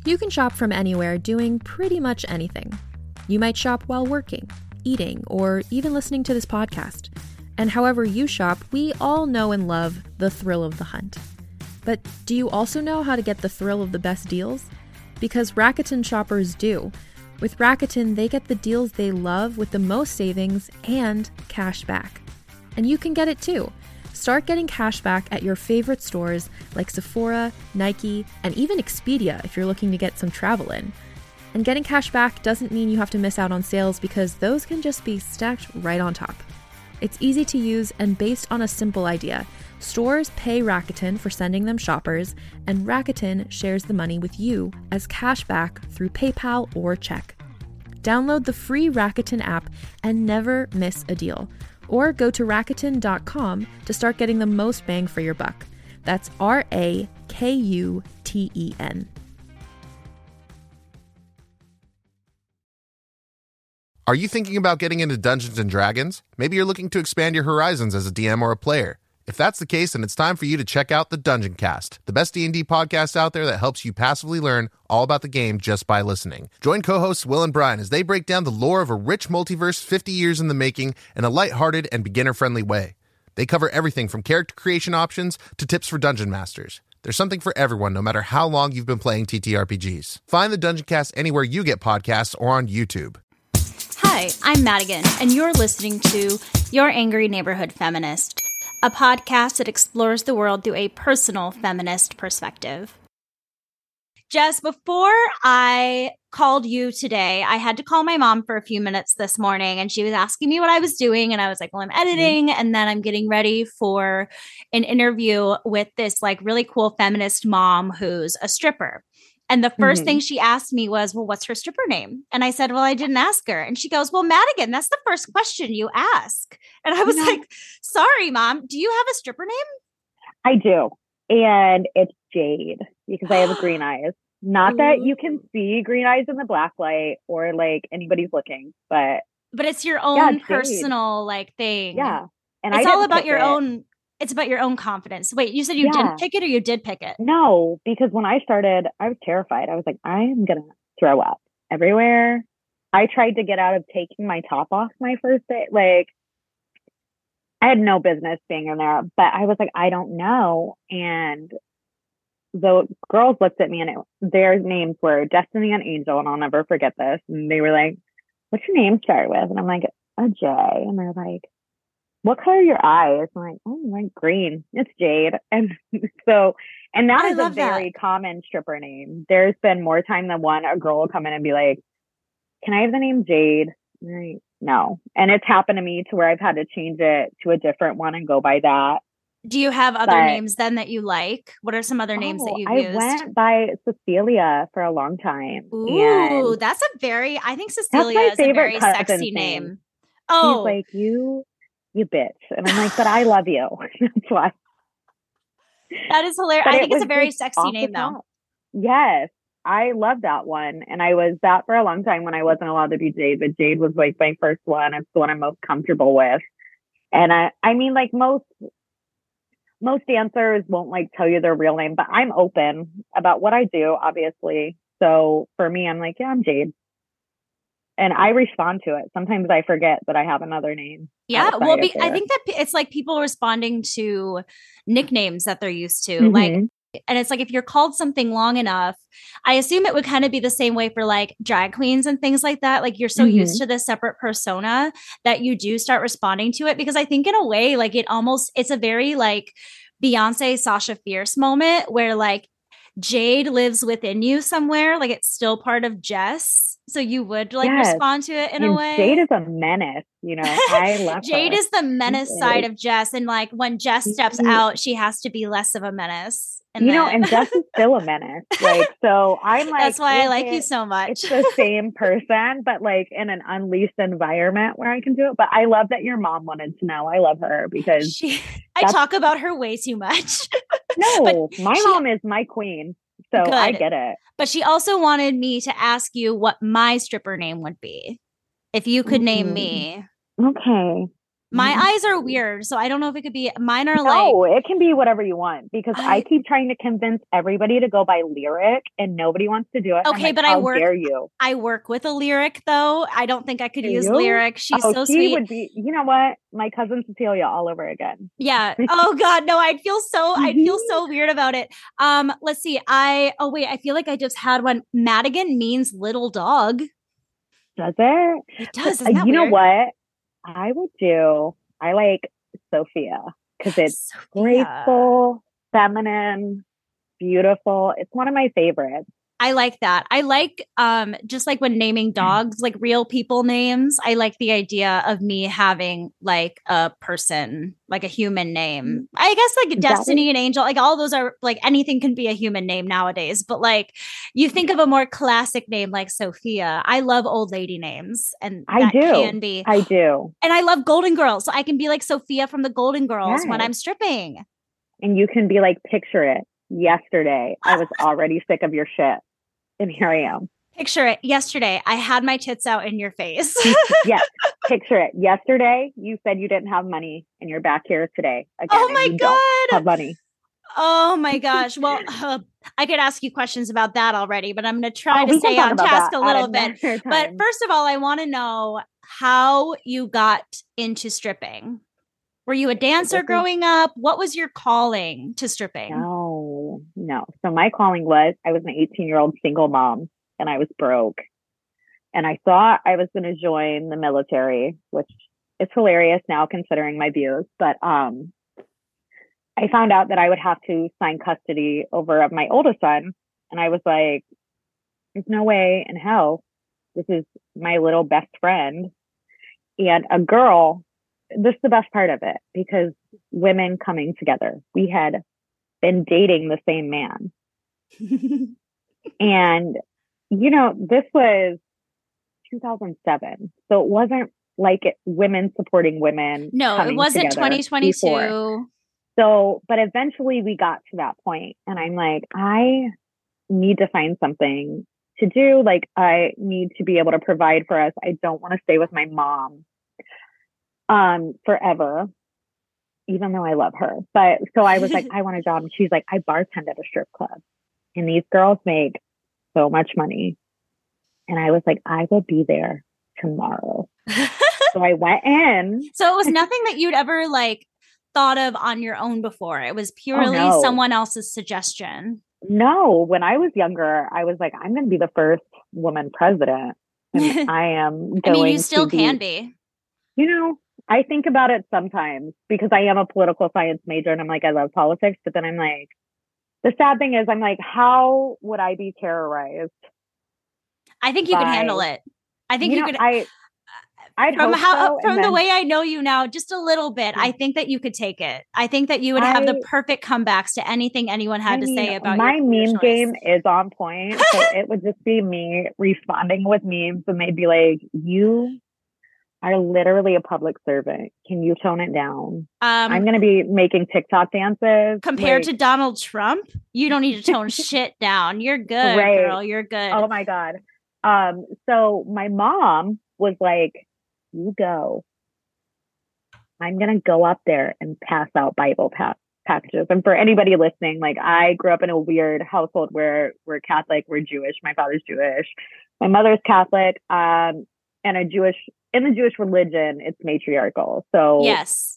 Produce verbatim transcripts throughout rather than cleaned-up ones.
You can shop from anywhere doing pretty much anything. You might shop while working, eating, or even listening to this podcast. And however you shop, we all know and love the thrill of the hunt. But do you also know how to get the thrill of the best deals? Because Rakuten shoppers do. With Rakuten, they get the deals they love with the most savings and cash back. And you can get it too. Start getting cash back at your favorite stores like Sephora, Nike, and even Expedia if you're looking to get some travel in. And getting cash back doesn't mean you have to miss out on sales because those can just be stacked right on top. It's easy to use and based on a simple idea. Stores pay Rakuten for sending them shoppers, and Rakuten shares the money with you as cash back through PayPal or check. Download the free Rakuten app and never miss a deal. Or go to Rakuten dot com to start getting the most bang for your buck. That's R A K U T E N. Are you thinking about getting into Dungeons and Dragons? Maybe you're looking to expand your horizons as a D M or a player. If that's the case, then it's time for you to check out the Dungeon Cast, the best D and D podcast out there that helps you passively learn all about the game just by listening. Join co-hosts Will and Brian as they break down the lore of a rich multiverse fifty years in the making in a lighthearted and beginner-friendly way. They cover everything from character creation options to tips for dungeon masters. There's something for everyone, no matter how long you've been playing T T R P Gs. Find the Dungeon Cast anywhere you get podcasts or on YouTube. Hi, I'm Madigan, and you're listening to Your Angry Neighborhood Feminist, a podcast that explores the world through a personal feminist perspective. Jess, before I called you today, I had to call my mom for a few minutes this morning, and she was asking me what I was doing, and I was like, well, I'm editing, mm-hmm. and then I'm getting ready for an interview with this like really cool feminist mom who's a stripper. And the first mm-hmm. thing she asked me was, well, what's her stripper name? And I said, well, I didn't ask her. And she goes, well, Madigan, that's the first question you ask. And I was no. like, sorry, Mom, do you have a stripper name? I do. And it's Jade because I have green eyes. Not that you can see green eyes in the black light or like anybody's looking, but. But it's your own yeah, personal like thing. Yeah. And it's all about your it. own. It's about your own confidence. Wait, you said you yeah. didn't pick it or you did pick it? No, because when I started, I was terrified. I was like, I am going to throw up everywhere. I tried to get out of taking my top off my first day. Like, I had no business being in there, but I was like, I don't know. And the girls looked at me and it, their names were Destiny and Angel. And I'll never forget this. And they were like, what's your name start with? And I'm like, a J. And they're like, what color are your eyes? I'm like, oh, like green. It's Jade. And so, and that I is a very that. common stripper name. There's been more time than one, a girl will come in and be like, can I have the name Jade? Like, no. And it's happened to me to where I've had to change it to a different one and go by that. Do you have other but, names then that you like? What are some other names oh, that you've I used? I went by Cecilia for a long time. Ooh, and that's a very, I think Cecilia is a very sexy name. name. Oh. She's like, you... you bitch. And I'm like, but I love you. That's why. That is hilarious. But I it think it's a very sexy name though. Yes. I love that one. And I was that for a long time when I wasn't allowed to be Jade, but Jade was like my first one. It's the one I'm most comfortable with. And I, I mean, like most, most dancers won't like tell you their real name, but I'm open about what I do, obviously. So for me, I'm like, yeah, I'm Jade. And I respond to it. Sometimes I forget that I have another name. Yeah. Well, be, I think that it's like people responding to nicknames that they're used to. Mm-hmm. Like, and it's like, if you're called something long enough, I assume it would kind of be the same way for like drag queens and things like that. Like you're so mm-hmm. used to this separate persona that you do start responding to it. Because I think in a way, like it almost, it's a very like Beyonce, Sasha Fierce moment where like Jade lives within you somewhere. Like it's still part of Jess. So you would like yes. respond to it in and a way. Jade is a menace, you know. I love Jade her. is the menace she side is. of Jess, and like when Jess steps she, out, she has to be less of a menace. And you then... know, and Jess is still a menace. Like so, I'm like that's why I like it, you so much. It's the same person, but like in an unleashed environment where I can do it. But I love that your mom wanted to know. I love her because she, I talk about her way too much. No, my she, mom is my queen. So Good. I get it. But she also wanted me to ask you what my stripper name would be. If you could mm-hmm. name me. Okay. My eyes are weird, so I don't know if it could be. Mine are no, like. No, it can be whatever you want because I, I keep trying to convince everybody to go by Lyric and nobody wants to do it. Okay, like, but how I work. Dare you? I work with a Lyric though. I don't think I could do use you? Lyric. She's oh, so she sweet. Would be. You know what? My cousin Cecilia all over again. Yeah. Oh God, no. I'd feel so. I'd feel so weird about it. Um. Let's see. I. Oh wait. I feel like I just had one. Madigan means little dog. Does it? It does. But, Isn't uh, that you weird? know what? I would do. I like Sophia because it's Sophia. graceful, feminine, beautiful. It's one of my favorites. I like that. I like like just like when naming dogs, like real people names. I like the idea of me having like a person, like a human name. I guess like Destiny and Angel, like all those are like anything can be a human name nowadays. But like you think of a more classic name like Sophia. I love old lady names, and I that do. can be. I do. And I love Golden Girls, so I can be like Sophia from the Golden Girls Yes. when I'm stripping. And you can be like, picture it. Yesterday, I was already sick of your shit. And here I am. Picture it. Yesterday, I had my tits out in your face. Yes. Picture it. Yesterday, you said you didn't have money and you're back here today. Again, Oh my you don't God. have money. Oh my gosh. Well, uh, I could ask you questions about that already, but I'm going to try Oh, to we can stay talk on about task that a little at bit. another But time. first of all, I want to know how you got into stripping. Were you a dancer This is- growing up? What was your calling to stripping? No, no. So my calling was I was an eighteen-year-old single mom and I was broke. And I thought I was going to join the military, which is hilarious now considering my views. But um, I found out that I would have to sign custody over my oldest son. And I was like, there's no way in hell. This is my little best friend. And a girl, this is the best part of it, because women coming together. We had been dating the same man. And, you know, this was two thousand seven. So it wasn't like it, women supporting women. No, it wasn't twenty twenty-two. Before. So, but eventually we got to that point and I'm like, I need to find something to do. Like, I need to be able to provide for us. I don't want to stay with my mom um, forever, even though I love her. But so I was like, I want a job. And she's like, I bartend at a strip club and these girls make so much money. And I was like, I will be there tomorrow. So I went in. So it was nothing that you'd ever like thought of on your own before. It was purely Oh, no. someone else's suggestion. No, when I was younger, I was like, I'm going to be the first woman president. And I am going I mean, you still to can be, be. You know, I think about it sometimes because I am a political science major and I'm like, I love politics. But then I'm like, the sad thing is, I'm like, how would I be terrorized? I think you by, could handle it. I think you, you know, could. I, I'd from hope how so, from and the then, way I know you now, just a little bit, I think that you could take it. I think that you would have I, the perfect comebacks to anything anyone had I to mean, say about my your meme choice. game is on point. So it would just be me responding with memes, and they'd be like, "You are literally a public servant. Can you tone it down?" Um, I'm going to be making TikTok dances. Compared like, to Donald Trump, you don't need to tone shit down. You're good, right. girl. You're good. Oh my God. Um, so my mom was like, you go. I'm going to go up there and pass out Bible pa- packages. And for anybody listening, like I grew up in a weird household where we're Catholic, we're Jewish. My father's Jewish. My mother's Catholic. Um, and a Jewish, in the Jewish religion, it's matriarchal. So yes.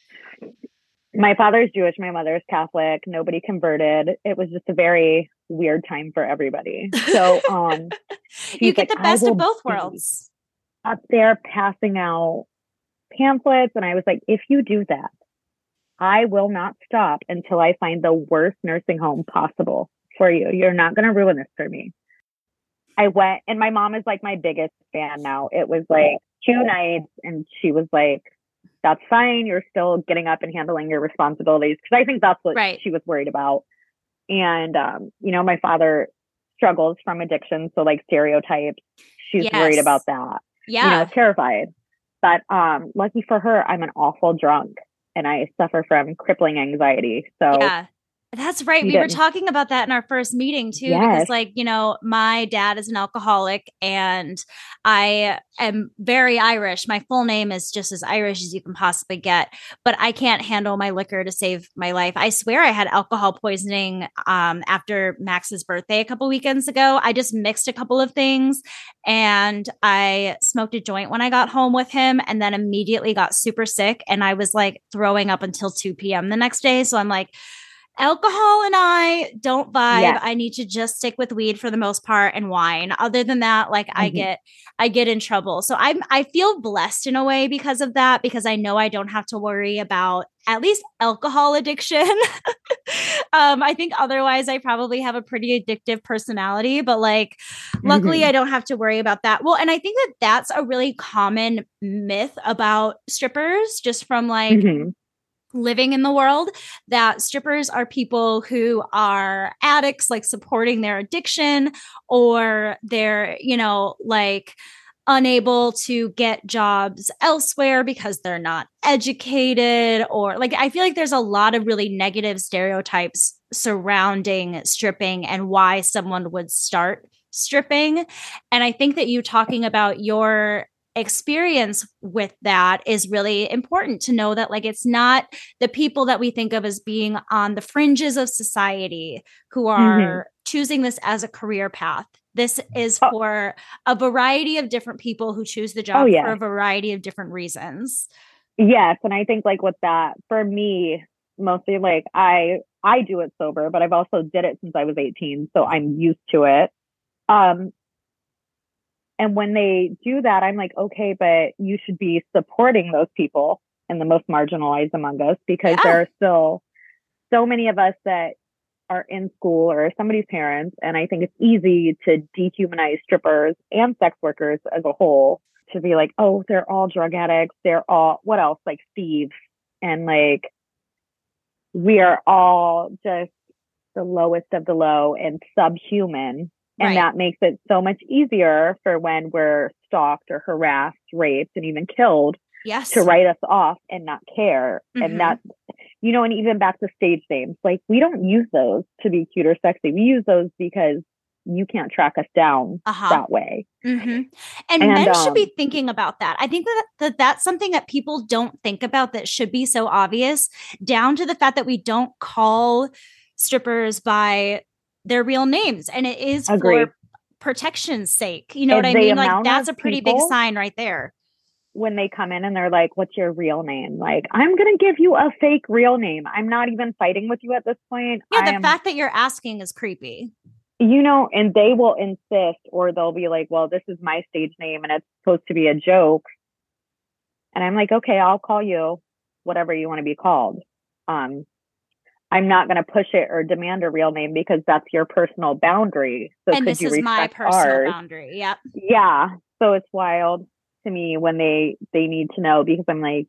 My father's Jewish, my mother's Catholic. Nobody converted. It was just a very weird time for everybody. So um, you get like, the best I of will both be worlds. Up there passing out pamphlets. And I was like, if you do that, I will not stop until I find the worst nursing home possible for you. You're not going to ruin this for me. I went, and my mom is like my biggest fan now. It was like two nights and she was like, that's fine. You're still getting up and handling your responsibilities. Cause I think that's what right. she was worried about. And, um, you know, my father struggles from addiction. So like stereotypes, she's yes. worried about that. Yeah. You know, terrified. But, um, lucky for her, I'm an awful drunk and I suffer from crippling anxiety. So yeah. That's right. You We were didn't. talking about that in our first meeting too, Yes. because like, you know, my dad is an alcoholic and I am very Irish. My full name is just as Irish as you can possibly get, but I can't handle my liquor to save my life. I swear I had alcohol poisoning um, after Max's birthday a couple weekends ago. I just mixed a couple of things and I smoked a joint when I got home with him and then immediately got super sick. And I was like throwing up until two p.m. the next day. So I'm like, alcohol and I don't vibe. Yes. I need to just stick with weed for the most part and wine. Other than that, like I Mhm. get I get in trouble. So I'm I feel blessed in a way because of that, because I know I don't have to worry about at least alcohol addiction. um, I think otherwise I probably have a pretty addictive personality, but like luckily Mhm. I don't have to worry about that. Well, and I think that that's a really common myth about strippers, just from like Mhm. living in the world, that strippers are people who are addicts, like supporting their addiction, or they're, you know, like unable to get jobs elsewhere because they're not educated, or like I feel like there's a lot of really negative stereotypes surrounding stripping and why someone would start stripping. And I think that you talking about your experience with that is really important to know, that like it's not the people that we think of as being on the fringes of society who are Mhm. choosing this as a career path. This is Oh. for a variety of different people who choose the Oh, job yeah. for a variety of different reasons. Yes. And I think like with that, for me, mostly like I, I do it sober, but I've also did it since I was eighteen. So I'm used to it. Um, and when they do that, I'm like, okay, but you should be supporting those people and the most marginalized among us, because Yeah. there are still so many of us that are in school or somebody's parents. And I think it's easy to dehumanize strippers and sex workers as a whole, to be like, oh, they're all drug addicts. They're all, what else? Like thieves. And like, we are all just the lowest of the low and subhuman. And Right. that makes it so much easier for when we're stalked or harassed, raped, and even killed Yes. to write us off and not care. Mhm. And that's, you know, and even back to stage names, like we don't use those to be cute or sexy. We use those because you can't track us down Uh-huh. that way. Mm-hmm. And, And, men should um, be thinking about that. I think that, that that's something that people don't think about that should be so obvious, down to the fact that we don't call strippers by their real names. And it is Agreed. for protection's sake. You know If what I the mean? Like amount that's of a pretty big people- sign right there. when they come in and they're like, what's your real name? Like, I'm going to give you a fake real name. I'm not even fighting with you at this point. Yeah, I the am, fact that you're asking is creepy. you know, and they will insist, or they'll be like, well, this is my stage name and it's supposed to be a joke. And I'm like, okay, I'll call you whatever you want to be called. Um, I'm not going to push it or demand a real name because that's your personal boundary. So And could this you is my respect personal ours? boundary. Yep. Yeah. So it's wild to me when they, they need to know, because I'm like,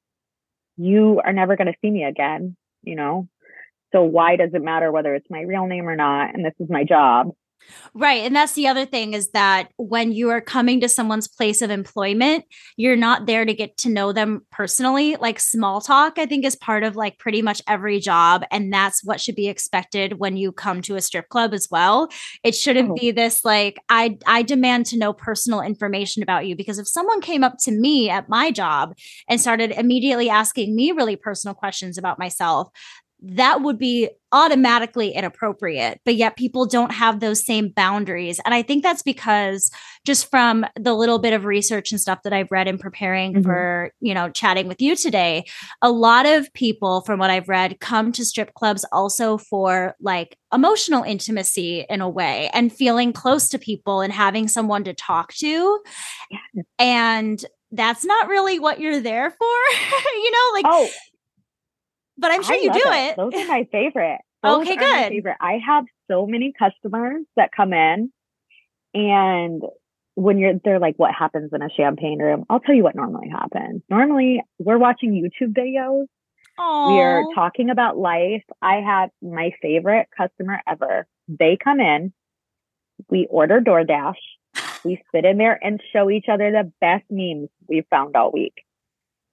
you are never going to see me again, you know? So why does it matter whether it's my real name or not? And this is my job. Right. And that's the other thing, is that when you are coming to someone's place of employment, you're not there to get to know them personally. Like small talk, I think, is part of like pretty much every job. And that's what should be expected when you come to a strip club as well. It shouldn't Oh. be this like, I, I demand to know personal information about you, because if someone came up to me at my job and started immediately asking me really personal questions about myself, that would be automatically inappropriate. But yet people don't have those same boundaries. And I think that's because, just from the little bit of research and stuff that I've read in preparing Mhm. for, you know, chatting with you today, a lot of people, from what I've read, come to strip clubs also for like emotional intimacy in a way, and feeling close to people and having someone to talk to. Yeah. And that's not really what you're there for, you know, like, Oh, but I'm sure I you love do it. it. Those are my favorite. Those Okay, are my good. favorite. I have so many customers that come in, and when you're, they're like, what happens in a champagne room? I'll tell you what normally happens. Normally we're watching YouTube videos. We are Aw. talking about life. I have my favorite customer ever. They come in, we order DoorDash, we sit in there and show each other the best memes we've found all week.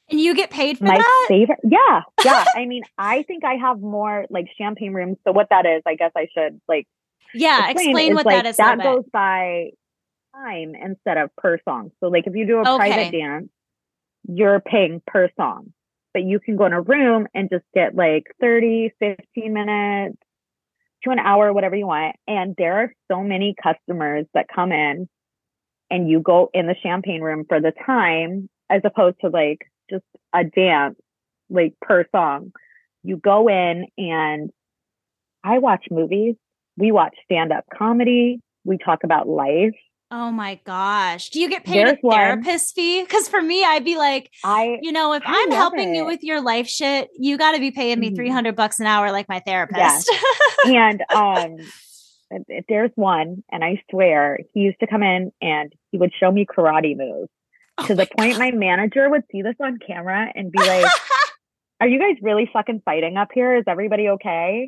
And you get paid for My that? favorite. Yeah. Yeah. I mean, I think I have more like champagne rooms. So what that is, I guess I should like Yeah. explain, Explain is what like that is. that goes by time instead of per song. So like if you do a Okay. private dance, you're paying per song, but you can go in a room and just get like thirty, fifteen minutes to an hour, whatever you want. And there are so many customers that come in and you go in the champagne room for the time as opposed to like just a dance, like per song. You go in and I watch movies. We watch stand-up comedy. We talk about life. Oh my gosh. Do you get paid There's a one. therapist fee? Because for me, I'd be like, I, you know, if I I'm love helping you it. with your life shit, you got to be paying me Mhm. three hundred bucks an hour like my therapist. Yes. And um, if there's one, and I swear, he used to come in and he would show me karate moves Oh to the my point God. my manager would see this on camera and be like, are you guys really fucking fighting up here? Is everybody okay?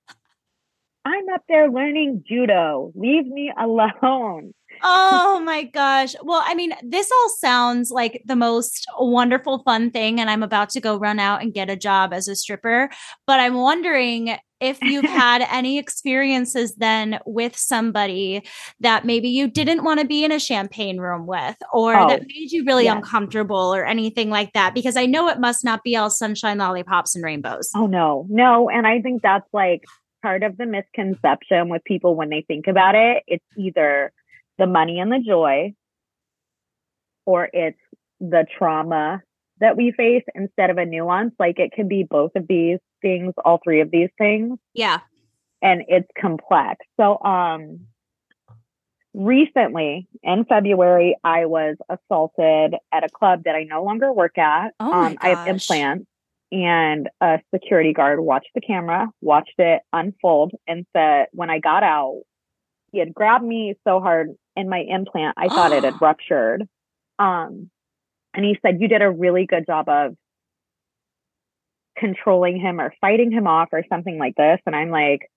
I'm up there learning judo. Leave me alone. Oh my gosh. Well, I mean, this all sounds like the most wonderful, fun thing. And I'm about to go run out and get a job as a stripper. But I'm wondering if you've had any experiences then with somebody that maybe you didn't want to be in a champagne room with, or Oh, that made you really yes. uncomfortable or anything like that. Because I know it must not be all sunshine, lollipops, and rainbows. Oh, no, no. And I think that's like part of the misconception with people when they think about it. It's either the money and the joy, or it's the trauma that we face instead of a nuance. Like it could be both of these things, all three of these things. Yeah. And it's complex. So, um, recently in February, I was assaulted at a club that I no longer work at. Oh my um, I have gosh. implants, and a security guard watched the camera, watched it unfold, and said, when I got out, he had grabbed me so hard in my implant, I thought it had ruptured. Um, and he said, you did a really good job of controlling him or fighting him off or something like this. And I'm like,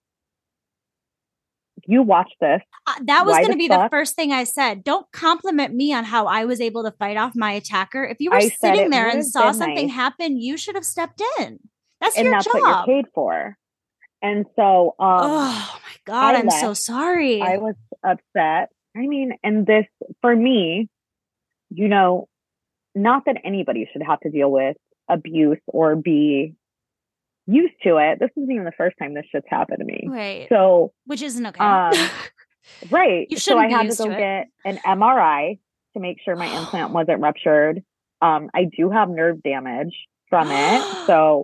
you watch this. Uh, that was Why going to the be the fuck? first thing I said. Don't compliment me on how I was able to fight off my attacker. If you were I said sitting it there would and have saw been something nice. happen, you should have stepped in. That's And your that's job. what you're paid for. And so, um, Oh my God, I I'm so left. sorry. I was upset. I mean, and this, for me, you know, not that anybody should have to deal with abuse or be used to it. This isn't even the first time this shit's happened to me. Right. So, Which isn't okay. um, right. You So shouldn't I be had to used go to it. get an M R I to make sure my implant wasn't ruptured. Um, I do have nerve damage from it. So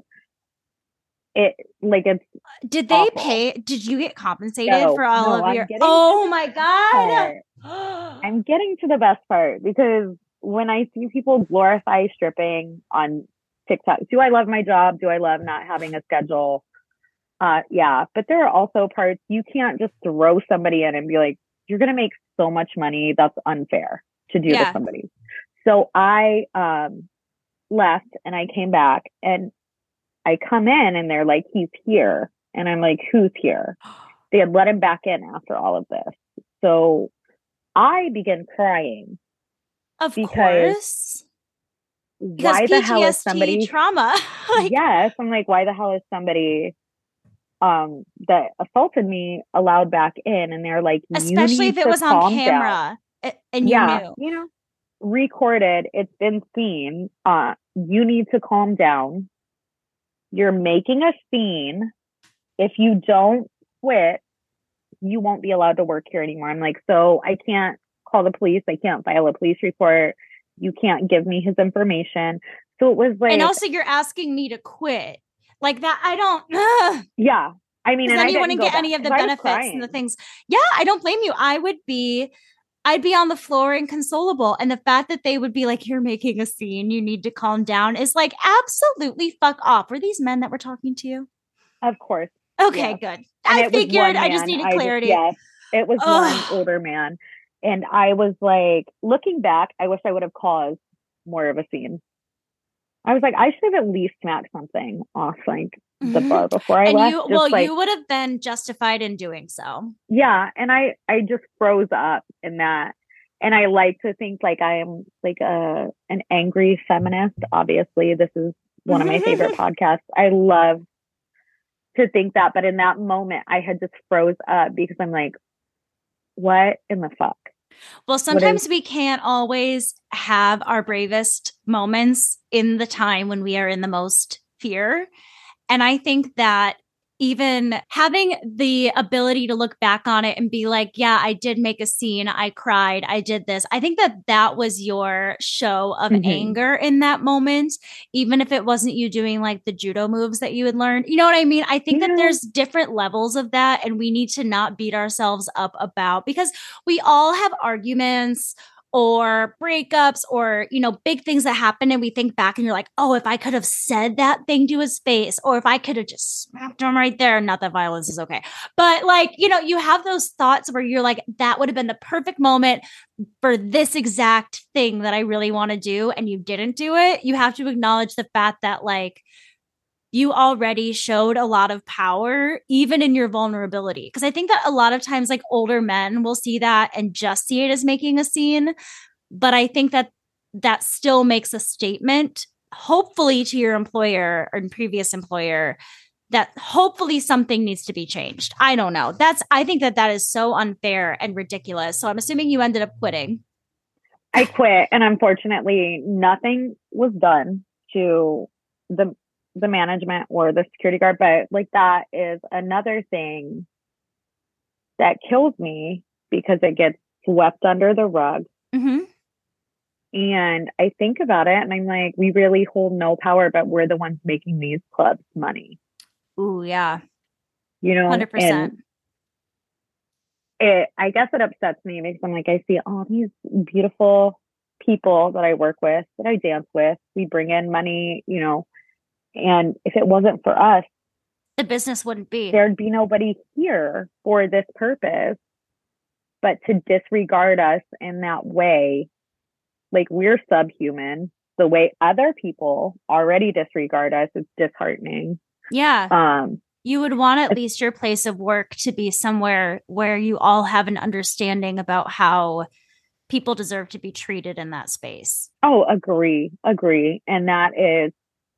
it, like, it's Did they awful. pay? Did you get compensated No, for all no, of I'm your? getting Oh to my the God. part. I'm getting to the best part, because when I see people glorify stripping on TikTok, do I love my job? Do I love not having a schedule? Uh, yeah, but there are also parts you can't just throw somebody in and be like, you're going to make so much money. That's unfair to do Yeah. to somebody. So I um, left and I came back, and I come in and they're like, he's here. And I'm like, who's here? They had let him back in after all of this. So I began crying. Of Because course. Because why P T S D the hell is somebody trauma. Like, yes, I'm like, why the hell is somebody um that assaulted me allowed back in? And they're like, you especially need if it to was on calm down. camera a- and you Yeah, knew. you know, recorded, it's been seen. Uh, you need to calm down. You're making a scene. If you don't quit, you won't be allowed to work here anymore. I'm like, so I can't call the police. I can't file a police report. You can't give me his information. So it was like, And also you're asking me to quit. Like that, I don't, ugh. yeah. I mean, and Because then I you didn't wouldn't go get back, any of the 'cause I was benefits and the crying. things. Yeah, I don't blame you. I would be, I'd be on the floor inconsolable. And the fact that they would be like, you're making a scene, you need to calm down, is like, absolutely fuck off. Were these men that were talking to you? Of course. Okay, Yes. good. And I it was figured. one I just man. needed I clarity. yes, it was Ugh. one older man. And I was like, looking back, I wish I would have caused more of a scene. I was like, I should have at least smacked something off like the Mhm. bar before I And left. you, Just well, like, you would have been justified in doing so. yeah. And I, I just froze up in that. and I like to think like I am like a an angry feminist. Obviously, this is one of my favorite podcasts. I love to think that, but in that moment, I had just froze up because I'm like, what in the fuck? Well, sometimes is- we can't always have our bravest moments in the time when we are in the most fear. And I think that even having the ability to look back on it and be like, yeah, I did make a scene. I cried. I did this. I think that that was your show of mm-hmm. anger in that moment, even if it wasn't you doing like the judo moves that you had learned. You know what I mean? I think yeah. that there's different levels of that, and we need to not beat ourselves up about, because we all have arguments or breakups or, you know, big things that happen. And we think back and you're like, oh, if I could have said that thing to his face, or if I could have just smacked him right there. Not that violence is okay. But like, you know, you have those thoughts where you're like, that would have been the perfect moment for this exact thing that I really want to do. And you didn't do it. You have to acknowledge the fact that like, you already showed a lot of power, even in your vulnerability. Because I think that a lot of times, like older men will see that and just see it as making a scene. But I think that that still makes a statement, hopefully to your employer or previous employer, that hopefully something needs to be changed. I don't know. That's, I think that that is so unfair and ridiculous. So I'm assuming you ended up quitting. I quit. And unfortunately, nothing was done to the the management or the security guard, but like that is another thing that kills me because it gets swept under the rug. Mm-hmm. And I think about it and I'm like, we really hold no power, but we're the ones making these clubs money. Ooh, yeah. You know, one hundred percent. And it, I guess it upsets me because I'm like, I see all these beautiful people that I work with, that I dance with. We bring in money, you know, and if it wasn't for us, the business wouldn't be. There'd be nobody here for this purpose. But to disregard us in that way, like we're subhuman, the way other people already disregard us, is disheartening. Yeah. Um, you would want at least your place of work to be somewhere where you all have an understanding about how people deserve to be treated in that space. Oh, agree, agree. And that is,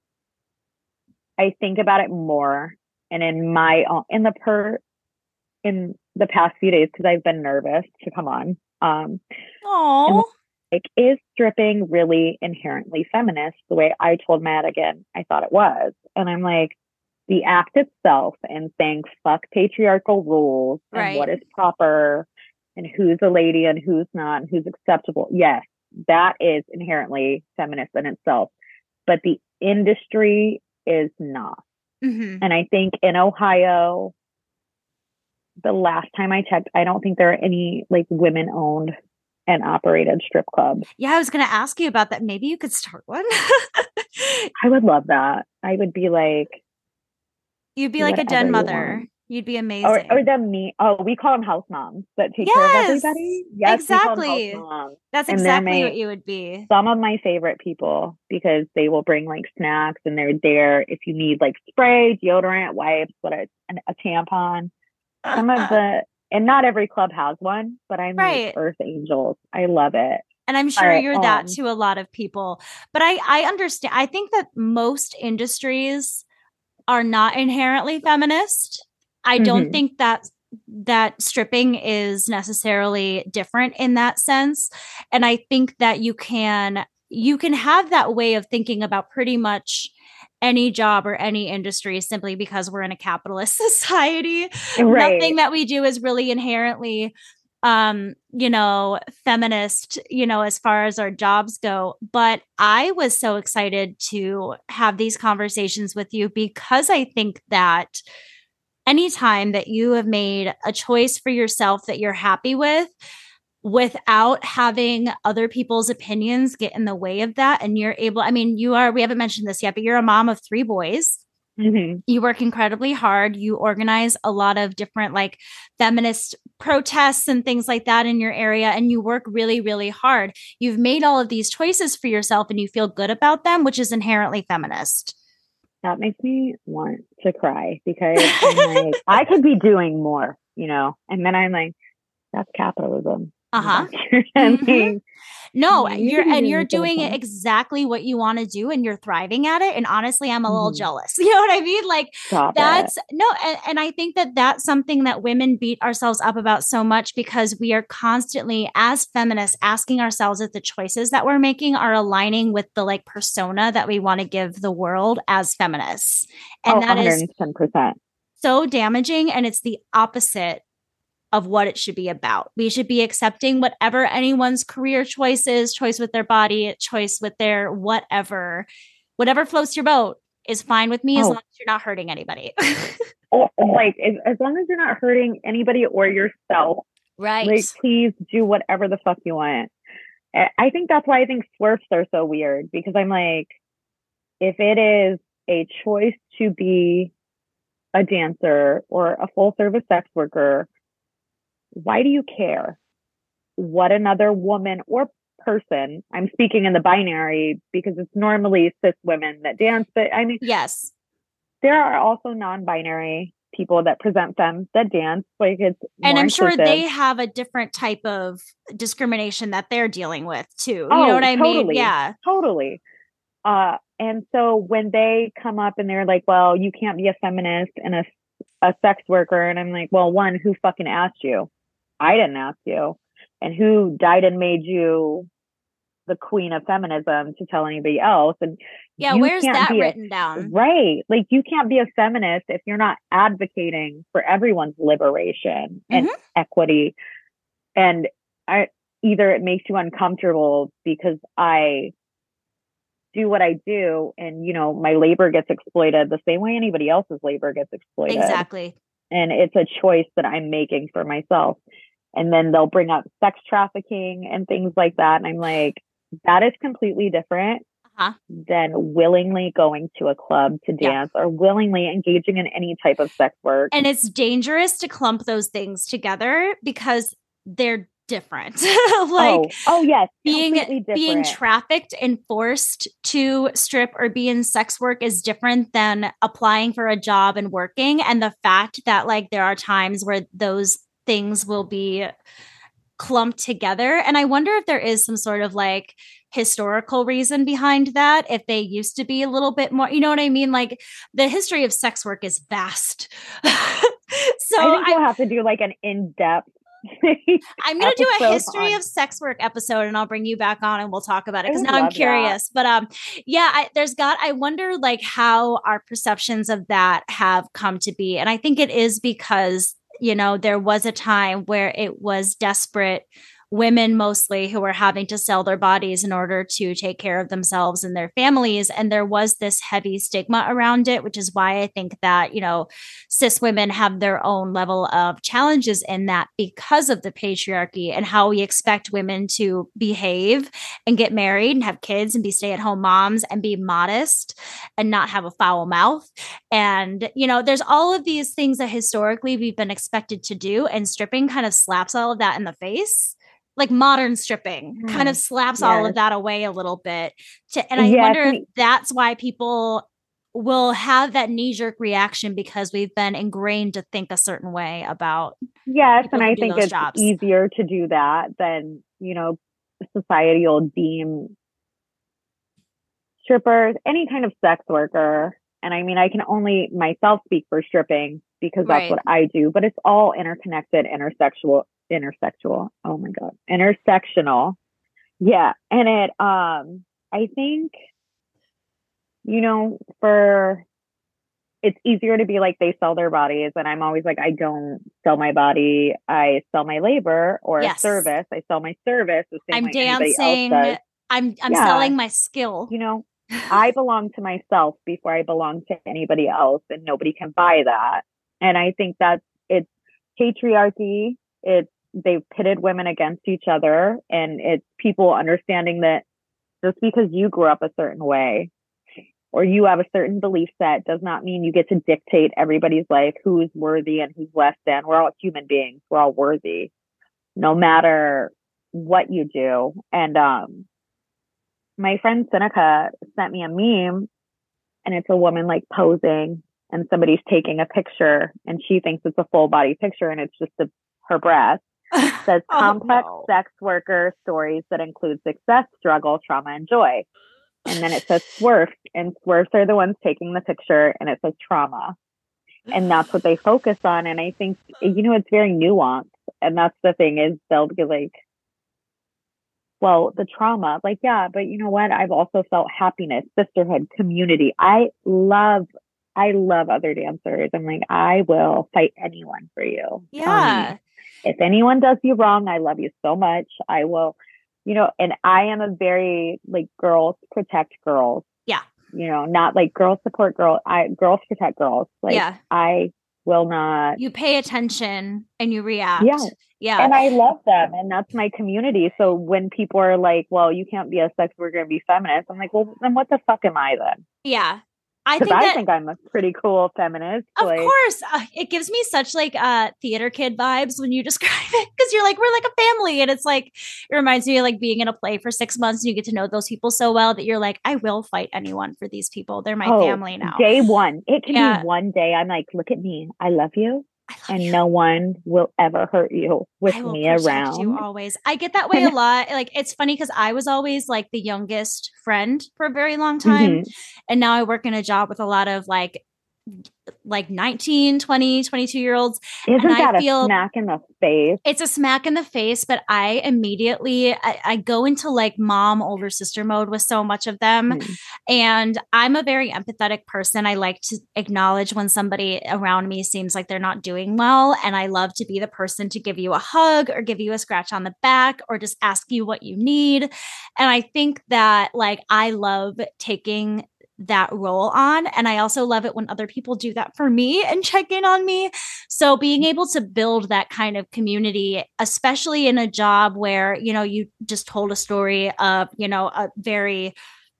I think about it more, and in my in the per in the past few days because I've been nervous to come on. Um, Oh, like, is stripping really inherently feminist? The way I told Madigan, I thought it was, and I'm like, the act itself and saying fuck patriarchal rules and right. what is proper and who's a lady and who's not and who's acceptable. Yes, that is inherently feminist in itself, but the industry is not. Mm-hmm. And I think in Ohio, the last time I checked, I don't think there are any like women owned and operated strip clubs. Yeah, I was going to ask you about that. Maybe you could start one. I would love that. I would be like, you'd be like a den mother. You'd be amazing. Or, or the me. Oh, we call them house moms that take yes, care of everybody. Yes, exactly. House moms. That's and exactly my, what you would be. Some of my favorite people, because they will bring like snacks and they're there if you need like spray, deodorant, wipes, what a, a tampon. Some of the, and not every club has one, but I'm right. like Earth Angels. I love it. And I'm sure right, you're um, that to a lot of people. But I, I understand. I think that most industries are not inherently feminist. I don't mm-hmm. think that that stripping is necessarily different in that sense. And I think that you can you can have that way of thinking about pretty much any job or any industry simply because we're in a capitalist society. Right. Nothing that we do is really inherently um, you know, feminist, you know, as far as our jobs go. But I was so excited to have these conversations with you because I think that anytime that you have made a choice for yourself that you're happy with, without having other people's opinions get in the way of that, and you're able, I mean, you are, we haven't mentioned this yet, but you're a mom of three boys. Mm-hmm. You work incredibly hard. You organize a lot of different like feminist protests and things like that in your area. And you work really, really hard. You've made all of these choices for yourself and you feel good about them, which is inherently feminist. That makes me want to cry because I'm like, I could be doing more, you know, and then I'm like, that's capitalism. Uh-huh. And Mm-hmm. No, you you're can and do you're this all the doing time. exactly what you want to do and you're thriving at it. And honestly, I'm a little Mhm. jealous. You know what I mean? Like Stop it. that's no, and, and I think that that's something that women beat ourselves up about so much because we are constantly, as feminists, asking ourselves if the choices that we're making are aligning with the like persona that we want to give the world as feminists. And Oh, that is one hundred ten percent. so damaging. And it's the opposite of what it should be about. We should be accepting whatever anyone's career choice is, choice with their body, choice with their whatever, whatever floats your boat is fine with me as Oh. long as you're not hurting anybody. Or, like, as, as long as you're not hurting anybody or yourself, Right. like, please do whatever the fuck you want. I I think that's why I think swerfs are so weird, because I'm like, if it is a choice to be a dancer or a full service sex worker, why do you care what another woman or person, I'm speaking in the binary because it's normally cis women that dance, but I mean, Yes. there are also non-binary people that present them that dance. Like, it's more And I'm inclusive. sure they have a different type of discrimination that they're dealing with too. Oh, You know what I totally, mean? Yeah. Totally. Uh, and so when they come up and they're like, well, you can't be a feminist and a, a sex worker. And I'm like, well, one, who fucking asked you? I didn't ask you. And who died and made you the queen of feminism to tell anybody else? And Yeah. you Where's can't that be written a, down? Right. Like, you can't be a feminist if you're not advocating for everyone's liberation and Mhm. equity. And I, either it makes you uncomfortable because I do what I do and, you know, my labor gets exploited the same way anybody else's labor gets exploited. Exactly. And it's a choice that I'm making for myself. And then they'll bring up sex trafficking and things like that. And I'm like, that is completely different Uh-huh. than willingly going to a club to Yeah. dance or willingly engaging in any type of sex work. And it's dangerous to clump those things together because they're different. Like, oh, oh yes, being completely different. being trafficked and forced to strip or be in sex work is different than applying for a job and working. And the fact that like there are times where those things will be clumped together. And I wonder if there is some sort of like historical reason behind that, if they used to be a little bit more, you know what I mean? Like the history of sex work is vast. So I think we'll I, have to do like an in-depth I'm going to do a episode history on- of sex work episode and I'll bring you back on and we'll talk about it I because would now I'm love curious. But um, yeah, I, there's got, I wonder like how our perceptions of that have come to be. And I think it is because, you know, there was a time where it was desperate women mostly who were having to sell their bodies in order to take care of themselves and their families. And there was this heavy stigma around it, which is why I think that, you know, cis women have their own level of challenges in that because of the patriarchy and how we expect women to behave and get married and have kids and be stay-at-home moms and be modest and not have a foul mouth. And, you know, there's all of these things that historically we've been expected to do, and stripping kind of slaps all of that in the face. Like modern stripping Mm, kind of slaps yes. all of that away a little bit. To, and I Yes, wonder and- if that's why people will have that knee-jerk reaction because we've been ingrained to think a certain way about Yes, people and who I do think those it's jobs. easier to do that than, you know, society will deem strippers, any kind of sex worker. And I mean, I can only myself speak for stripping because that's Right. what I do, but it's all interconnected, intersexual, intersexual. Oh my God. Intersectional. Yeah. And it, um, I think, you know, for, it's easier to be like, they sell their bodies. And I'm always like, I don't sell my body. I sell my labor or Yes. a service. I sell my service the same I'm way anybody dancing. else does. I'm I'm Yeah. selling my skill. You know, I belong to myself before I belong to anybody else, and nobody can buy that. And I think that's, it's patriarchy. It's, they've pitted women against each other, and it's people understanding that just because you grew up a certain way or you have a certain belief set does not mean you get to dictate everybody's life, who's worthy and who's less than. We're all human beings. We're all worthy, no matter what you do. And um, my friend Seneca sent me a meme, and it's a woman like posing, and somebody's taking a picture, and she thinks it's a full body picture, and it's just a, her breast. It says Oh, complex no. sex worker stories that include success, struggle, trauma, and joy. And then it says swerf, and swerfs are the ones taking the picture, and it says trauma. And that's what they focus on. And I think, you know, it's very nuanced. And that's the thing is they'll be like, well, the trauma, like, yeah, but you know what? I've also felt happiness, sisterhood, community. I love, I love other dancers. I'm like, I will fight anyone for you. Yeah. If anyone does you wrong, I love you so much. I will, you know, and I am a very like girls protect girls. Yeah. You know, not like girls support girls. I girls protect girls. Like Yeah. I will not. You pay attention and you react. Yeah. Yeah. And I love them. And that's my community. So when people are like, well, you can't be a sex worker and be feminist, I'm like, well, then what the fuck am I then? Yeah. I Because think I that, think I'm a pretty cool feminist. of like, course, uh, it gives me such like uh theater kid vibes when you describe it, because you're like, we're like a family, and it's like it reminds me of like being in a play for six months and you get to know those people so well that you're like, I will fight anyone for these people. They're my oh, family now. Day one, it can Yeah. be one day. I'm like, look at me, I love you, I love and you. no one will ever hurt you with I will me protect around. you always. I get that way a lot. Like it's funny because I was always like the youngest friend for a very long time. Mhm. And now I work in a job with a lot of like like nineteen, twenty, twenty-two year olds. Isn't and I that a feel- smack in the face? It's a smack in the face, but I immediately I, I go into like mom, older sister mode with so much of them. Mhm. And I'm a very empathetic person. I like to acknowledge when somebody around me seems like they're not doing well. And I love to be the person to give you a hug or give you a scratch on the back or just ask you what you need. And I think that like I love taking that role on. And I also love it when other people do that for me and check in on me. So being able to build that kind of community, especially in a job where, you know, you just told a story of, you know, a very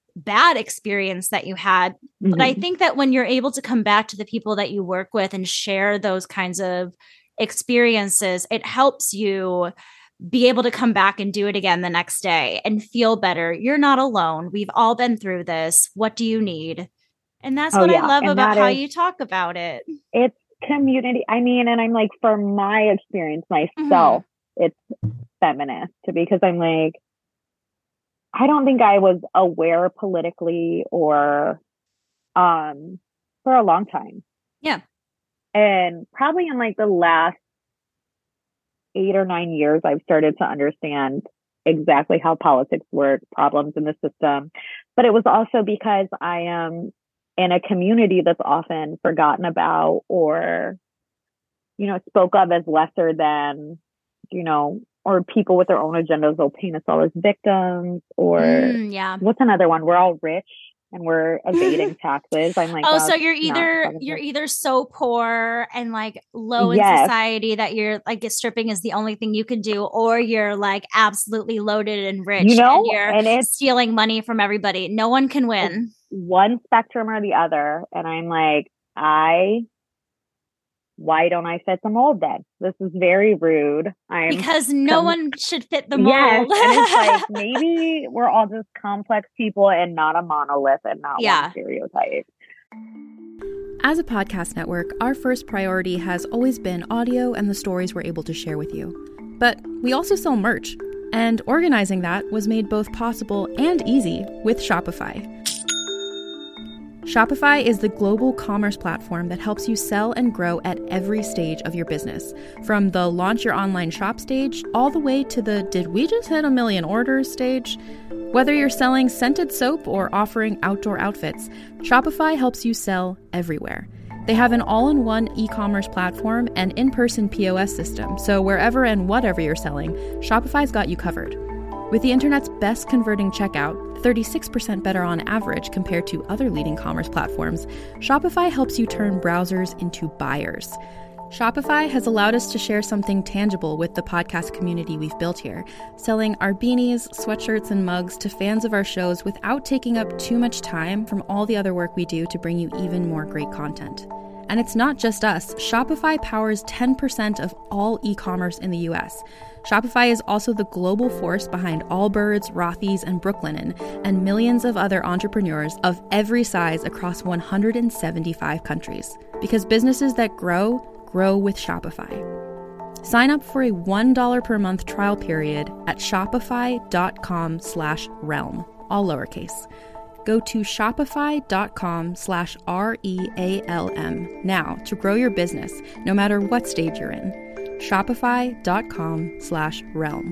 bad experience that you had. Mhm. But I think that when you're able to come back to the people that you work with and share those kinds of experiences, it helps you be able to come back and do it again the next day and feel better. You're not alone. We've all been through this. What do you need? And that's Oh, what yeah. I love And about that how is- you talk about it. It's community. I mean, and I'm like, for my experience myself, it's feminist because I'm like, I don't think I was aware politically or um for a long time. Yeah. And probably in like the last eight or nine years, I've started to understand exactly how politics work, problems in the system. But it was also because I am in a community that's often forgotten about or, you know, spoke of as lesser than, you know, or people with their own agendas will paint us all as victims or Mm, yeah. what's another one? We're all rich and we're evading taxes. I'm like, Oh, that's so you're not either fucking you're good. either so poor and like low in Yes. society that you're like stripping is the only thing you can do, or you're like absolutely loaded and rich You know, and you're and it's stealing money from everybody. No one can win. one spectrum or the other. And I'm like, I, why don't I fit the mold then? This is very rude. I'm Because no com- one should fit the Yes, mold. and it's like maybe we're all just complex people and not a monolith and not Yeah. one stereotype. As a podcast network, our first priority has always been audio and the stories we're able to share with you. But we also sell merch, and organizing that was made both possible and easy with Shopify. Shopify is the global commerce platform that helps you sell and grow at every stage of your business, from the launch your online shop stage all the way to the did we just hit a million orders stage. Whether you're selling scented soap or offering outdoor outfits, Shopify helps you sell everywhere. They have an all-in-one e-commerce platform and in-person P O S system, so wherever and whatever you're selling, Shopify's got you covered. With the internet's best converting checkout, thirty-six percent better on average compared to other leading commerce platforms, Shopify helps you turn browsers into buyers. Shopify has allowed us to share something tangible with the podcast community we've built here, selling our beanies, sweatshirts, and mugs to fans of our shows without taking up too much time from all the other work we do to bring you even more great content. And it's not just us. Shopify powers ten percent of all e-commerce in the U S. Shopify is also the global force behind Allbirds, Rothy's, and Brooklinen, and millions of other entrepreneurs of every size across one hundred seventy-five countries. Because businesses that grow, grow with Shopify. Sign up for a one dollar per month trial period at shopify.com slash realm, all lowercase. Go to shopify.com slash R E A L M now to grow your business, no matter what stage you're in. Shopify.com slash realm.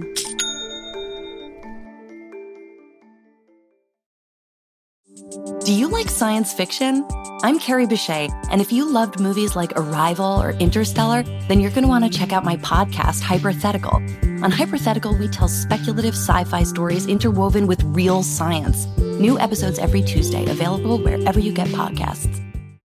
Do you like science fiction? I'm Carrie Bechet, and if you loved movies like Arrival or Interstellar, then you're going to want to check out my podcast, Hypothetical. On Hypothetical, we tell speculative sci-fi stories interwoven with real science. New episodes every Tuesday, available wherever you get podcasts.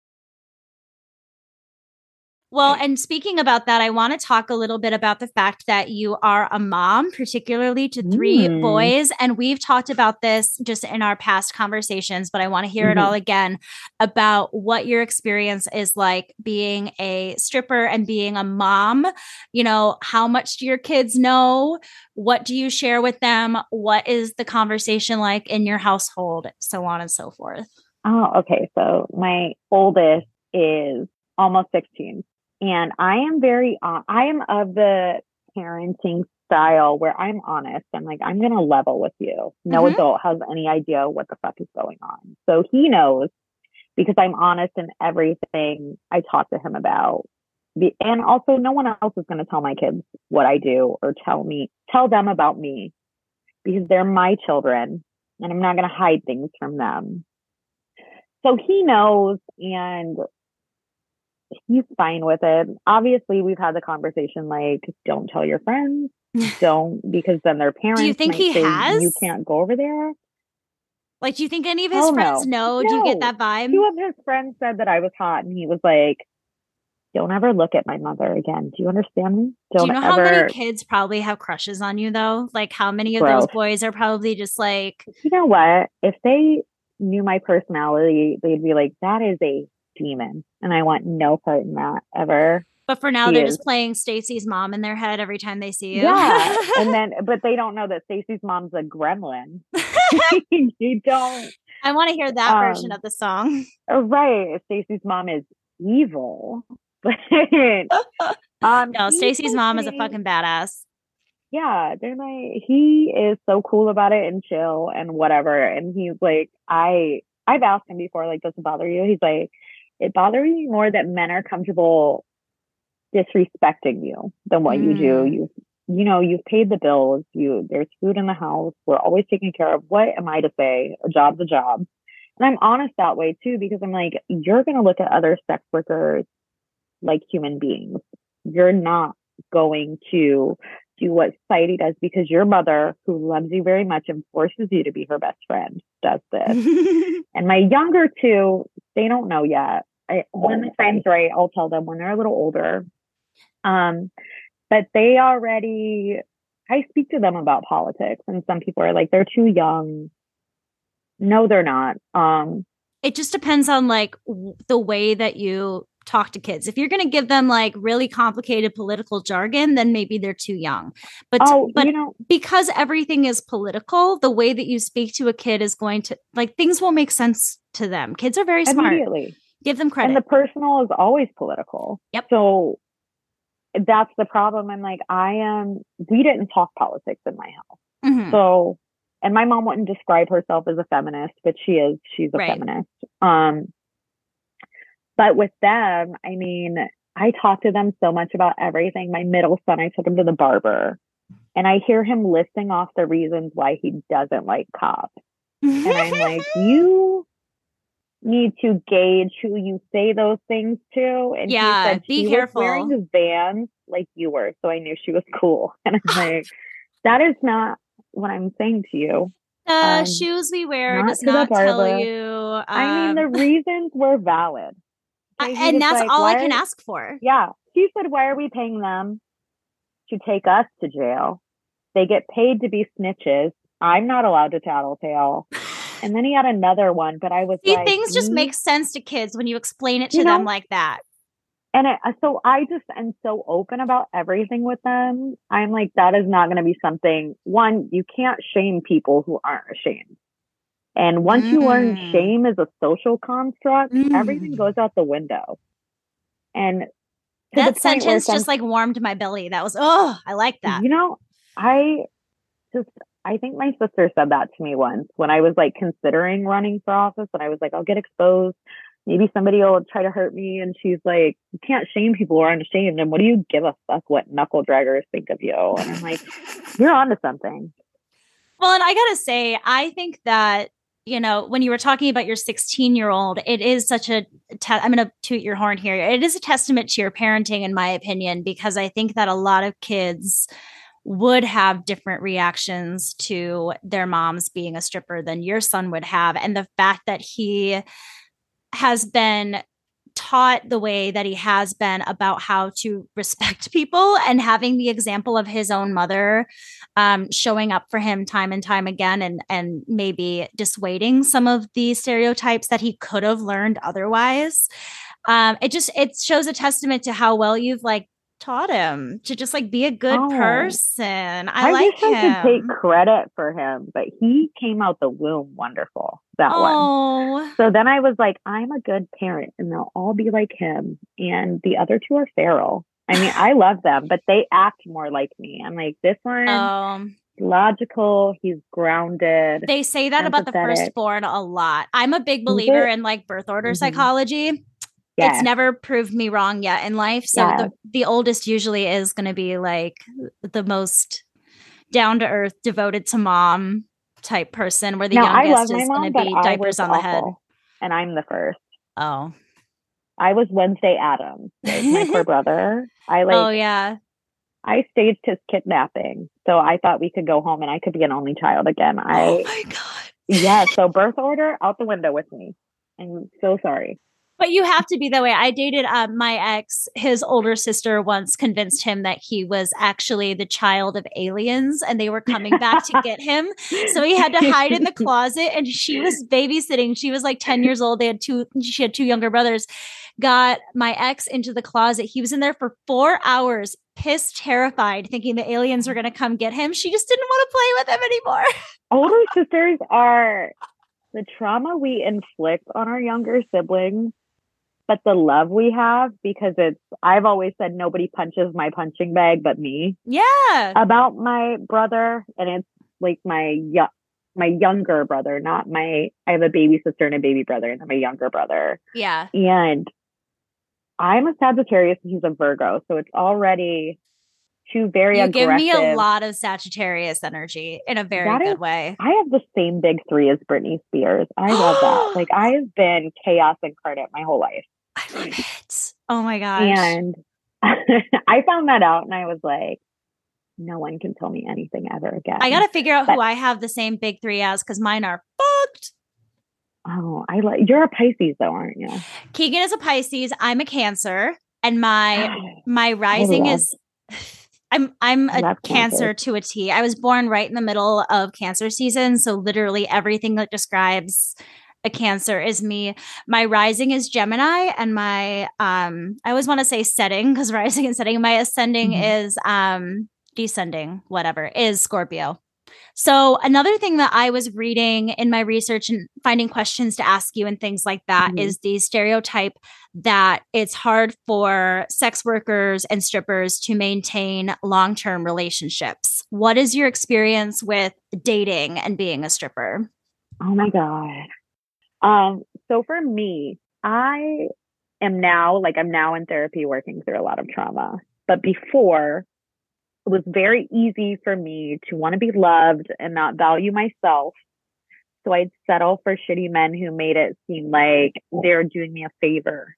Well, and speaking about that, I want to talk a little bit about the fact that you are a mom, particularly to three mm. boys. And we've talked about this just in our past conversations, but I want to hear mm-hmm. it all again about what your experience is like being a stripper and being a mom. You know, how much do your kids know? What do you share with them? What is the conversation like in your household? So on and so forth. Oh, okay. So my oldest is almost sixteen. And I am very, uh, I am of the parenting style where I'm honest. I'm like, I'm going to level with you. No mm-hmm. adult has any idea what the fuck is going on. So he knows because I'm honest in everything I talk to him about. And also no one else is going to tell my kids what I do or tell me, tell them about me because they're my children and I'm not going to hide things from them. So he knows, and he's fine with it. Obviously, we've had the conversation like, don't tell your friends, don't, because then their parents. Do you think might he say, has? You can't go over there. Like, do you think any of his oh, friends no. know? No. Do you get that vibe? Two of his friends said that I was hot, and he was like, "Don't ever look at my mother again. Do you understand me? Don't Do you know ever... how many kids probably have crushes on you, though? Like, how many of Gross. those boys are probably just like, you know what? If they knew my personality, they'd be like, that is a demon, and I want no part in that ever. But for now, she they're is. just playing Stacey's mom in their head every time they see you. Yeah, and then but they don't know that Stacey's mom's a gremlin. You don't. I want to hear that um, version of the song. Right, Stacey's mom is evil. um, no, Stacey's mom is a okay. fucking badass. Yeah, they're like, he is so cool about it and chill and whatever. And he's like, I, I've asked him before, like, does it bother you? He's like, it bothers me more that men are comfortable disrespecting you than what mm. you do. You, you know, you've paid the bills. You, there's food in the house. We're always taken care of. What am I to say? A job's a job. And I'm honest that way too, because I'm like, you're going to look at other sex workers like human beings. You're not going to do what society does because your mother, who loves you very much and forces you to be her best friend, does this. And my younger two, they don't know yet. I, when the time's right, I'll tell them when they're a little older. Um, but they already, I speak to them about politics, and some people are like, they're too young. No, they're not. Um, it just depends on like w- the way that you talk to kids. If you're going to give them like really complicated political jargon, then maybe they're too young. But oh, but you know, because everything is political, the way that you speak to a kid is going to like things will make sense to them. Kids are very smart. Immediately. Give them credit. And the personal is always political. Yep. So that's the problem. I'm like, I am, we didn't talk politics in my house. Mm-hmm. So, and my mom wouldn't describe herself as a feminist, but she is, she's a right. feminist. Um, but with them, I mean, I talk to them so much about everything. My middle son, I took him to the barber, and I hear him listing off the reasons why he doesn't like cops. And I'm like, you need to gauge who you say those things to. And yeah, he said be she careful. was wearing Vans like you were, so I knew she was cool. And I'm like, that is not what I'm saying to you. The um, shoes we wear not does to not the tell barber. you. Um, I mean, the reasons were valid. Okay, and that's like, all I why can are, ask for. Yeah. She said, why are we paying them to take us to jail? They get paid to be snitches. I'm not allowed to tattletale. And then he had another one, but I was See, like, things just mm. make sense to kids when you explain it to You them know? like that. And it, so I just am so open about everything with them. I'm like, that is not going to be something, one, you can't shame people who aren't ashamed. And once mm. you learn shame is a social construct, mm. everything goes out the window. And That sentence just like warmed my belly. That was, oh, I like that. You know, I just, I think my sister said that to me once when I was like considering running for office, and I was like, I'll get exposed. Maybe somebody will try to hurt me. And she's like, you can't shame people who are unashamed. And what do you give a fuck what knuckle draggers think of you? And I'm like, you're onto something. Well, and I got to say, I think that, you know, when you were talking about your sixteen year old, it is such a, te- I'm going to toot your horn here. It is a testament to your parenting, in my opinion, because I think that a lot of kids would have different reactions to their moms being a stripper than your son would have. And the fact that he has been taught the way that he has been about how to respect people, and having the example of his own mother um, showing up for him time and time again, and and maybe dissuading some of the stereotypes that he could have learned otherwise. Um, it just, it shows a testament to how well you've like taught him to just like be a good oh, person. I, I like wish him. I could take credit for him, but he came out the womb wonderful. That oh. one. So then I was like, I'm a good parent, and they'll all be like him. And the other two are feral. I mean, I love them, but they act more like me. I'm like, this one, um, logical. He's grounded. They say that about the firstborn a lot. I'm a big believer in like birth order mm-hmm. psychology. Yeah. It's never proved me wrong yet in life. So yeah. the, the oldest usually is going to be like the most down to earth, devoted to mom type person, where the now, youngest is going to be diapers on the head. And I'm the first. Oh. I was Wednesday Addams, my poor brother. I like. Oh yeah. I staged his kidnapping, so I thought we could go home and I could be an only child again. I, oh my god. Yeah. So birth order out the window with me. I'm so sorry. But you have to be that way. I dated uh, my ex. His older sister once convinced him that he was actually the child of aliens, and they were coming back to get him. So he had to hide in the closet, and she was babysitting. She was like ten years old. They had two, she had two younger brothers. Got my ex into the closet. He was in there for four hours, pissed, terrified, thinking the aliens were going to come get him. She just didn't want to play with him anymore. Older sisters are the trauma we inflict on our younger siblings. But the love we have, because it's, I've always said nobody punches my punching bag but me. Yeah. About my brother. And it's like my, my younger brother, not my, I have a baby sister and a baby brother, and then my younger brother. Yeah. And I'm a Sagittarius and he's a Virgo. So it's already two very you aggressive. You give me a lot of Sagittarius energy in a very that good is, way. I have the same big three as Britney Spears. I love that. Like, I have been chaos incarnate my whole life. I love it. Oh my gosh. And I found that out and I was like, no one can tell me anything ever again. I got to figure out but, who I have the same big three as, because mine are fucked. Oh, I like, you're a Pisces though, aren't you? Keegan is a Pisces. I'm a Cancer, and my, my rising is, I'm, I'm a Cancer, Cancer to a T. I was born right in the middle of Cancer season. So literally everything that describes a Cancer is me. My rising is Gemini, and my um I always want to say setting, because rising and setting, my ascending mm-hmm. is um descending, whatever, is Scorpio. So another thing that I was reading in my research and finding questions to ask you and things like that mm-hmm. is the stereotype that it's hard for sex workers and strippers to maintain long-term relationships. What is your experience with dating and being a stripper? Oh my God. Um, so for me, I am now, like I'm now in therapy working through a lot of trauma, but before it was very easy for me to want to be loved and not value myself. So I'd settle for shitty men who made it seem like they're doing me a favor.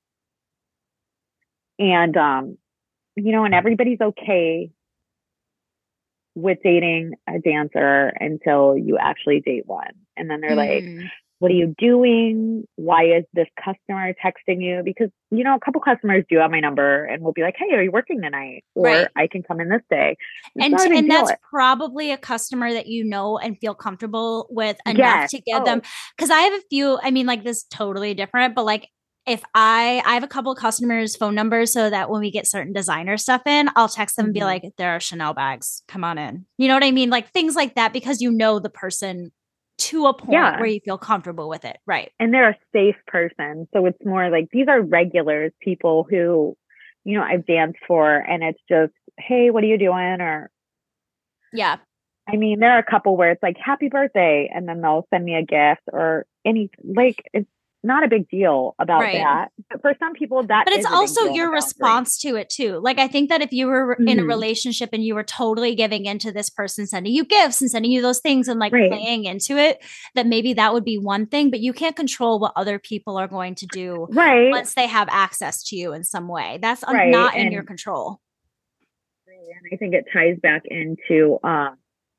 And, um, you know, and everybody's okay with dating a dancer until you actually date one. And then they're mm. like, what are you doing? Why is this customer texting you? Because, you know, a couple customers do have my number and will be like, hey, are you working tonight? Or right. I can come in this day. It's and and that's probably a customer that you know and feel comfortable with enough yes. to give oh. them. Because I have a few, I mean, like this is totally different, but like if I, I have a couple of customers' phone numbers so that when we get certain designer stuff in, I'll text them mm-hmm. and be like, there are Chanel bags. Come on in. You know what I mean? Like things like that, because you know the person to a point yeah. where you feel comfortable with it. Right. And they're a safe person. So it's more like these are regulars, people who you know, I've danced for, and it's just, hey, what are you doing? Or, yeah. I mean, there are a couple where it's like, happy birthday. And then they'll send me a gift or any, like, it's not a big deal about Right. that. But for some people, that But is it's a big also deal your and a boundary. response to it too. Like, I think that if you were in a Mhm. relationship and you were totally giving into this person sending you gifts and sending you those things and like Right. playing into it, that maybe that would be one thing, but you can't control what other people are going to do Right. once they have access to you in some way. That's un- Right. not in And- your control. And I think it ties back into, um,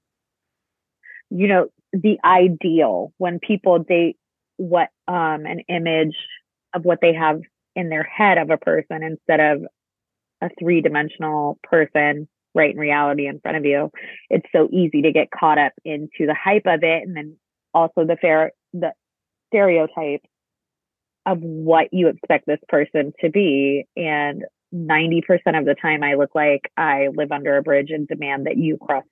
you know, the ideal when people date what um, an image of what they have in their head of a person instead of a three-dimensional person right in reality in front of you. It's so easy to get caught up into the hype of it, and then also the fair the stereotype of what you expect this person to be. And ninety percent of the time I look like I live under a bridge and demand that you cross.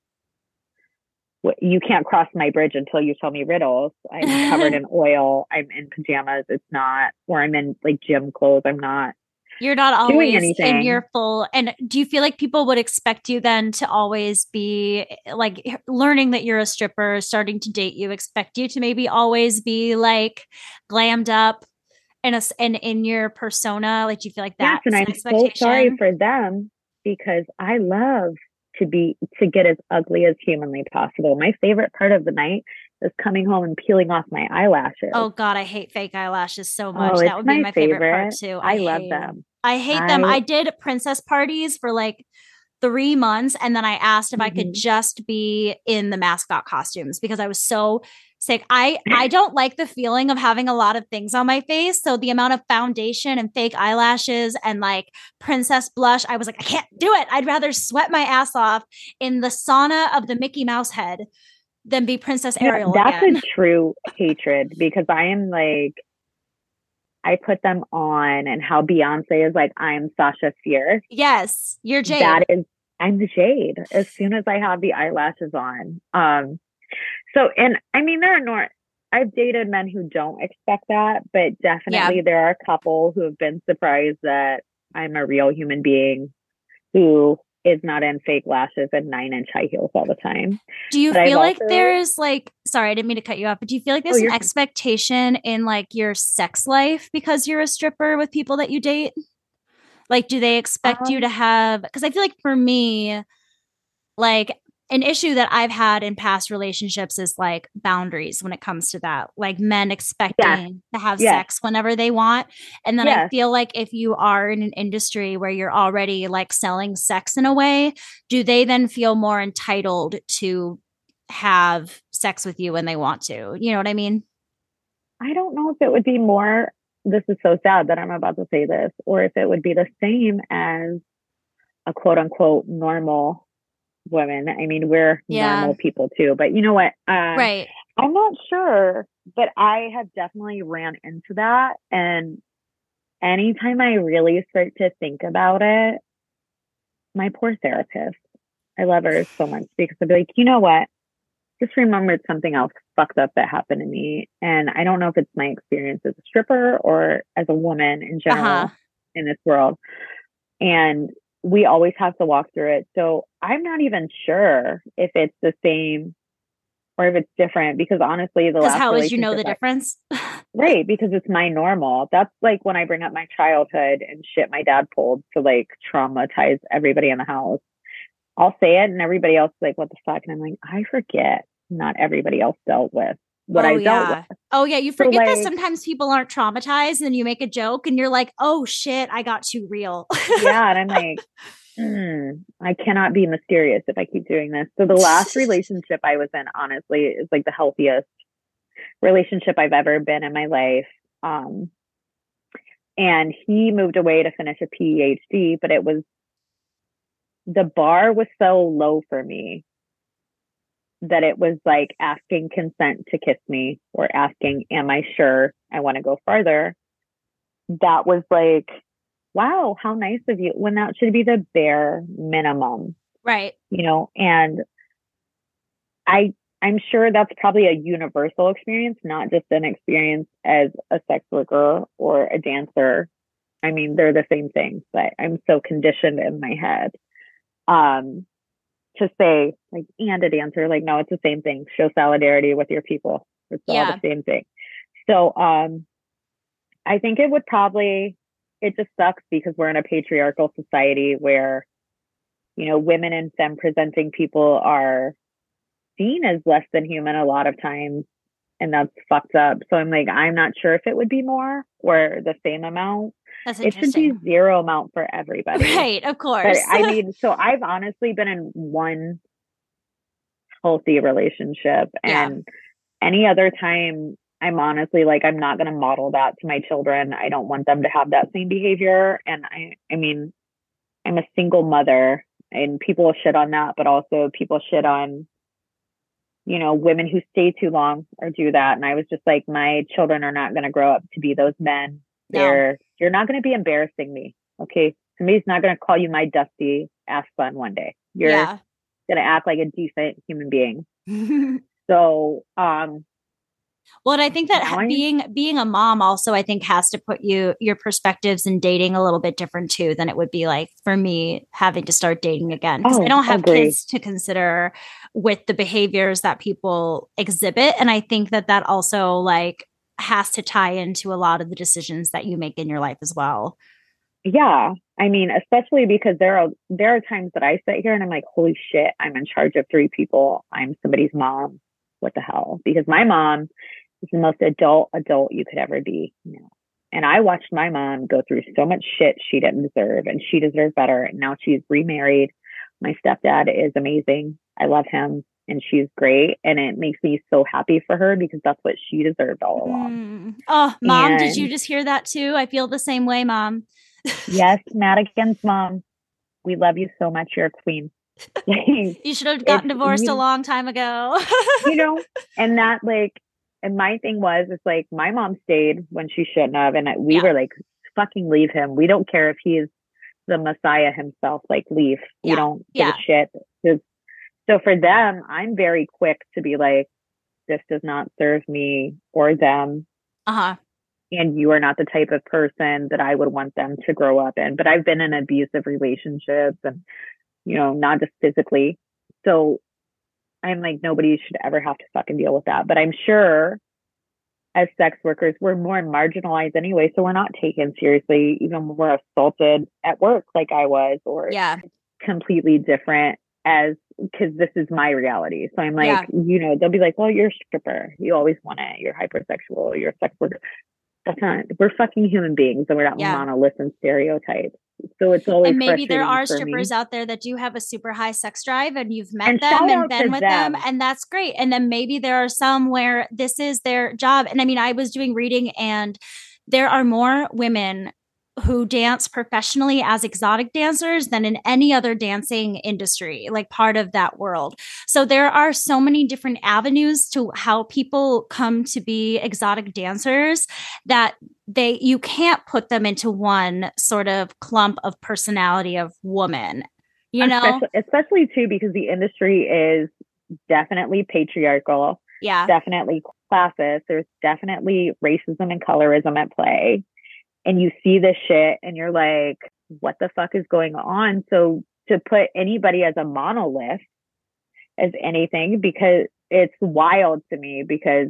You can't cross my bridge until you tell me riddles. I'm covered in oil. I'm in pajamas. It's not, or I'm in like gym clothes. I'm not. You're not doing always anything. in your full. And do you feel like people would expect you then to always be like learning that you're a stripper, starting to date you, expect you to maybe always be like glammed up and a, and in your persona? Like, do you feel like Yes, that's and an I'm expectation? so sorry for them because I love to be to get as ugly as humanly possible. My favorite part of the night is coming home and peeling off my eyelashes. Oh God, I hate fake eyelashes so much. Oh, That it's would be my my favorite, part favorite. too. I love hate them. I hate them. I- I did princess parties for like three months, and then I asked if I could Mhm. just be in the mascot costumes because I was so sick. I I don't like the feeling of having a lot of things on my face. So the amount of foundation and fake eyelashes and like princess blush, I was like, I can't do it. I'd rather sweat my ass off in the sauna of the Mickey Mouse head than be Princess Yeah, Ariel that's again. a true hatred because I am like, I put them on, and how Beyonce is like, I'm Sasha Fierce. Yes, you're Jade. That is, I'm the Jade as soon as I have the eyelashes on. Um, so, and I mean, there are no, I've dated men who don't expect that, but definitely Yeah. there are a couple who have been surprised that I'm a real human being who is not in fake lashes and nine inch high heels all the time. Do you But I've feel like also- there's like, sorry, I didn't mean to cut you off, but do you feel like there's Oh, an you're fine. expectation in like your sex life because you're a stripper with people that you date? Like, do they expect you Um, to have, because I feel like for me, like an issue that I've had in past relationships is like boundaries when it comes to that. Like men expecting to have Yes. sex whenever they want. And then I Yes. feel like if you are in an industry where you're already like selling sex in a way, do they then feel more entitled to have sex with you when they want to? You know what I mean? I don't know if it would be more, this is so sad that I'm about to say this, or if it would be the same as a quote unquote normal woman. I mean, we're Yeah. normal people too, but you know what? Um, Right. I'm not sure, but I have definitely ran into that. And anytime I really start to think about it, my poor therapist, I love her so much because I'd be like, you know what? Just remembered something else fucked up that happened to me. And I don't know if it's my experience as a stripper or as a woman in general Uh-huh. in this world. And we always have to walk through it. So I'm not even sure if it's the same or if it's different because honestly, the Because last how would you know the relationship I- difference? Right, because it's my normal. That's like when I bring up my childhood and shit my dad pulled to like traumatize everybody in the house. I'll say it and everybody else is like, what the fuck? And I'm like, I forget not everybody else dealt with what oh, I yeah. dealt with. Oh, yeah. You So, forget that like- sometimes people aren't traumatized and you make a joke and you're like, oh, shit, I got too real. Yeah. And I'm like, hmm, I cannot be mysterious if I keep doing this. So the last relationship I was in, honestly, is like the healthiest relationship I've ever been in my life. Um, and he moved away to finish a P H D, but it was, the bar was so low for me that it was like asking consent to kiss me or asking, am I sure I want to go farther? That was like, wow, how nice of you, when that should be the bare minimum, Right. you know? And I, I'm sure that's probably a universal experience, not just an experience as a sex worker or a dancer. I mean, they're the same things, but I'm so conditioned in my head um, to say like, and a dancer, like, no, it's the same thing. Show solidarity with your people. It's all Yeah. the same thing. So um, I think it would probably, it just sucks because we're in a patriarchal society where, you know, women and femme presenting people are seen as less than human a lot of times. And that's fucked up. So I'm like, I'm not sure if it would be more or the same amount. That's It should interesting. be zero amount for everybody. Right, of But course. I mean, so I've honestly been in one healthy relationship, Yeah. and any other time, I'm honestly like, I'm not going to model that to my children. I don't want them to have that same behavior. And I, I mean, I'm a single mother, and people shit on that, but also people shit on, you know, women who stay too long or do that. And I was just like, my children are not going to grow up to be those men. No. They're, you're not going to be embarrassing me. Okay. Somebody's not going to call you my dusty ass son one day. You're Yeah. going to act like a decent human being. So, um, Well, and I think that Now ha- I- being being a mom also, I think, has to put you your perspectives in dating a little bit different too than it would be like for me having to start dating again, because Oh, I don't have agree. kids to consider with the behaviors that people exhibit, and I think that that also like has to tie into a lot of the decisions that you make in your life as well. yeah, I mean, especially because there are, there are times that I sit here and I'm like, holy shit, I'm in charge of three people. I'm somebody's mom. What the hell? Because my mom is the most adult adult you could ever be. You know? And I watched my mom go through so much shit she didn't deserve, and she deserved better. And now she's remarried. My stepdad is amazing. I love him, and she's great. And it makes me so happy for her because that's what she deserved all along. Mm. Oh, mom, did you And- just hear that too? I feel the same way, mom. Yes, Madigan's mom, we love you so much. You're a queen. You should have gotten It's- divorced you- a long time ago. you know, and that like, and my thing was, it's like my mom stayed when she shouldn't have, and we Yeah. were like, fucking leave him. We don't care if he's the Messiah himself. Like, leave. We Yeah. don't give Yeah. a shit. 'Cause- So for them, I'm very quick to be like, this does not serve me or them, Uh-huh. and you are not the type of person that I would want them to grow up in. But I've been in abusive relationships, and you know, not just physically. So I'm like, nobody should ever have to fucking deal with that. But I'm sure as sex workers, we're more marginalized anyway. So we're not taken seriously, even when we're assaulted at work like I was, or Yeah. completely different as, because this is my reality. So I'm like, Yeah. you know, they'll be like, well, you're a stripper. You always want it. You're hypersexual. You're a sex worker. That's not, we're fucking human beings, and we're not Yeah. monoliths and stereotypes. So it's always And maybe there frustrating are for strippers me. out there that do have a super high sex drive and you've met And them shout and out been to with them. them. And that's great. And then maybe there are some where this is their job. And I mean, I was doing reading, and there are more women who dance professionally as exotic dancers than in any other dancing industry, like part of that world. So there are so many different avenues to how people come to be exotic dancers that they, you can't put them into one sort of clump of personality of woman, you know? especially, especially too, because the industry is definitely patriarchal, Yeah. definitely classist. There's definitely racism and colorism at play. And you see this shit and you're like, what the fuck is going on? So to put anybody as a monolith as anything, because it's wild to me, because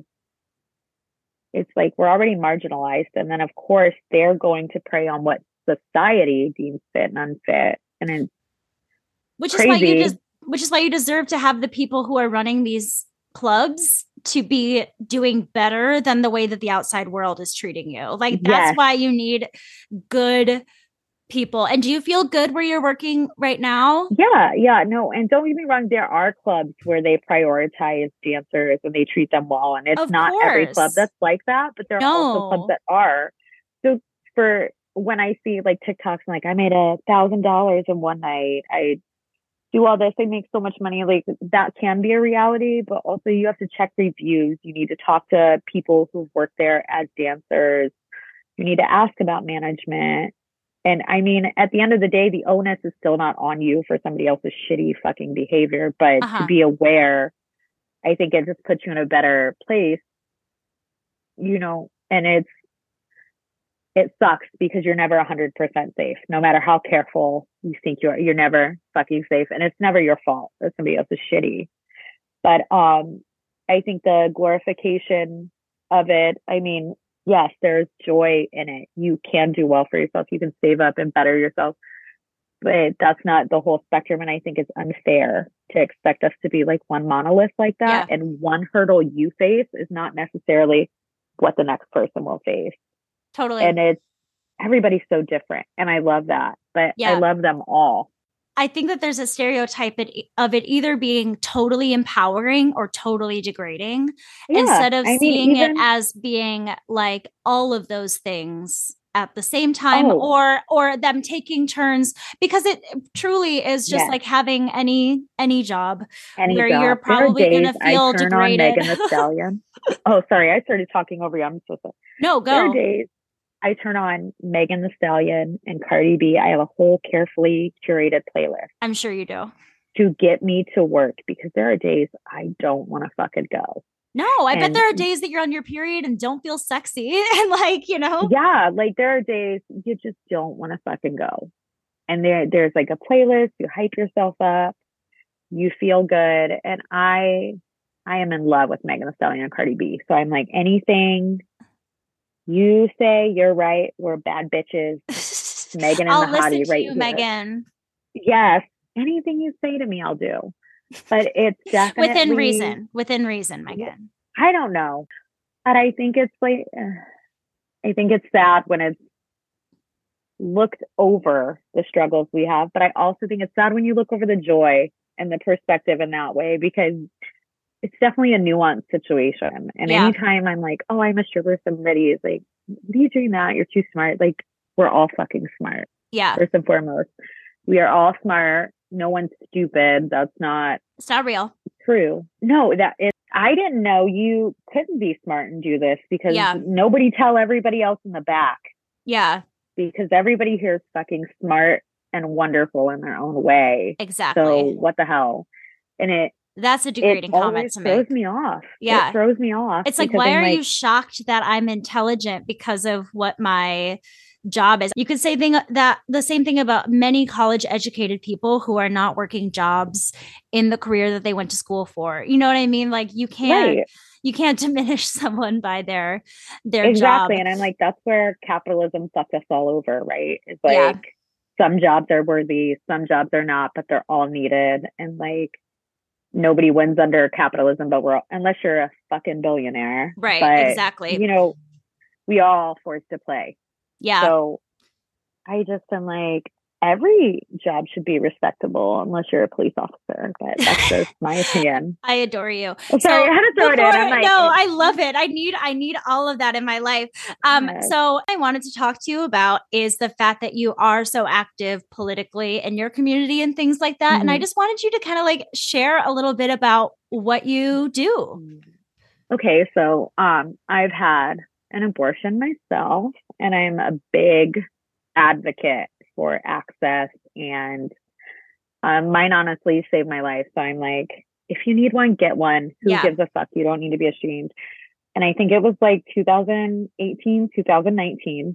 it's like we're already marginalized. And then of course they're going to prey on what society deems fit and unfit. And it's Which is why you crazy. just, which is why you deserve to have the people who are running these clubs to be doing better than the way that the outside world is treating you. Like that's Yes. why you need good people. And do you feel good where you're working right now? Yeah, yeah, no, and don't get me wrong, there are clubs where they prioritize dancers and they treat them well, and it's Of not every club course. that's like that, but there are also No. clubs that are. So for when I see like TikToks, I'm like, I made a thousand dollars in one night, I do all this, I make so much money, like that can be a reality, but also you have to check reviews, you need to talk to people who've worked there as dancers, you need to ask about management. And I mean, at the end of the day, the onus is still not on you for somebody else's shitty fucking behavior, but Uh-huh. to be aware, I think it just puts you in a better place, you know, and it's, it sucks because you're never one hundred percent safe. No matter how careful you think you are, you're never fucking safe. And it's never your fault that somebody else is shitty. But um, I think the glorification of it, I mean, yes, there's joy in it. You can do well for yourself. You can save up and better yourself. But that's not the whole spectrum. And I think it's unfair to expect us to be like one monolith like that. Yeah. And one hurdle you face is not necessarily what the next person will face. Totally. And it's, everybody's so different. And I love that. But Yeah. I love them all. I think that there's a stereotype of it either being totally empowering or totally degrading, Yeah. instead of I mean, seeing even- it as being like all of those things at the same time, Oh. or or them taking turns, because it truly is just Yes. like having any any job Any where job. you're There are probably going to days I feel turn degraded. on Megan Thee Stallion. Oh, sorry. I started talking over you. I'm so sorry. No, There are go. days I turn on Megan Thee Stallion and Cardi B. I have a whole carefully curated playlist I'm sure you do. to get me to work because there are days I don't want to fucking go. No, I bet And- there are days that you're on your period and don't feel sexy and like, you know. Yeah, like there are days you just don't want to fucking go. And there there's like a playlist, you hype yourself up, you feel good. And I I am in love with Megan Thee Stallion and Cardi B. So I'm like, anything you say, you're right, we're bad bitches. Megan and I'll the listen hottie to right you, here. Megan. Yes. Anything you say to me, I'll do. But it's definitely Within reason. Within reason, Megan. I don't know. But I think it's like, uh, I think it's sad when it's looked over the struggles we have. But I also think it's sad when you look over the joy and the perspective in that way, because it's definitely a nuanced situation. And Yeah. anytime I'm like, oh, I'm a sugar, somebody is like, what are you doing that? You're too smart. Like, we're all fucking smart, Yeah. first and foremost. We are all smart. No one's stupid. That's not It's not real. true. No, that it, I didn't know you couldn't be smart and do this because Yeah. nobody tell everybody else in the back, Yeah, because everybody here is fucking smart and wonderful in their own way. exactly. So what the hell? And it That's a degrading it comment always to throws make. me off. Yeah. It throws me off. It's like, because why I'm are like, you shocked that I'm intelligent because of what my job is? You could say thing that the same thing about many college educated people who are not working jobs in the career that they went to school for. You know what I mean? Like you can't right. you can't diminish someone by their their Exactly. job. And I'm like, that's where capitalism fucked us all over, right? It's like Yeah. some jobs are worthy, some jobs are not, but they're all needed. And like nobody wins under capitalism, but we're all, unless you're a fucking billionaire. Right, But, exactly. You know, we all forced to play. Yeah. So I just am like, every job should be respectable unless you're a police officer. But that's just my opinion. I adore you. Oh, sorry, I had to throw it in. before- I'm like, no, I love it. I need, I need all of that in my life. Um, Yes. so I wanted to talk to you about is the fact that you are so active politically in your community and things like that. And I Mhm. just wanted you to kind of like share a little bit about what you do. Okay, so um, I've had an abortion myself, and I'm a big advocate for access, and um, mine honestly saved my life. So I'm like, if you need one, get one. Who Yeah. gives a fuck? You don't need to be ashamed. And I think it was like two thousand eighteen, two thousand nineteen.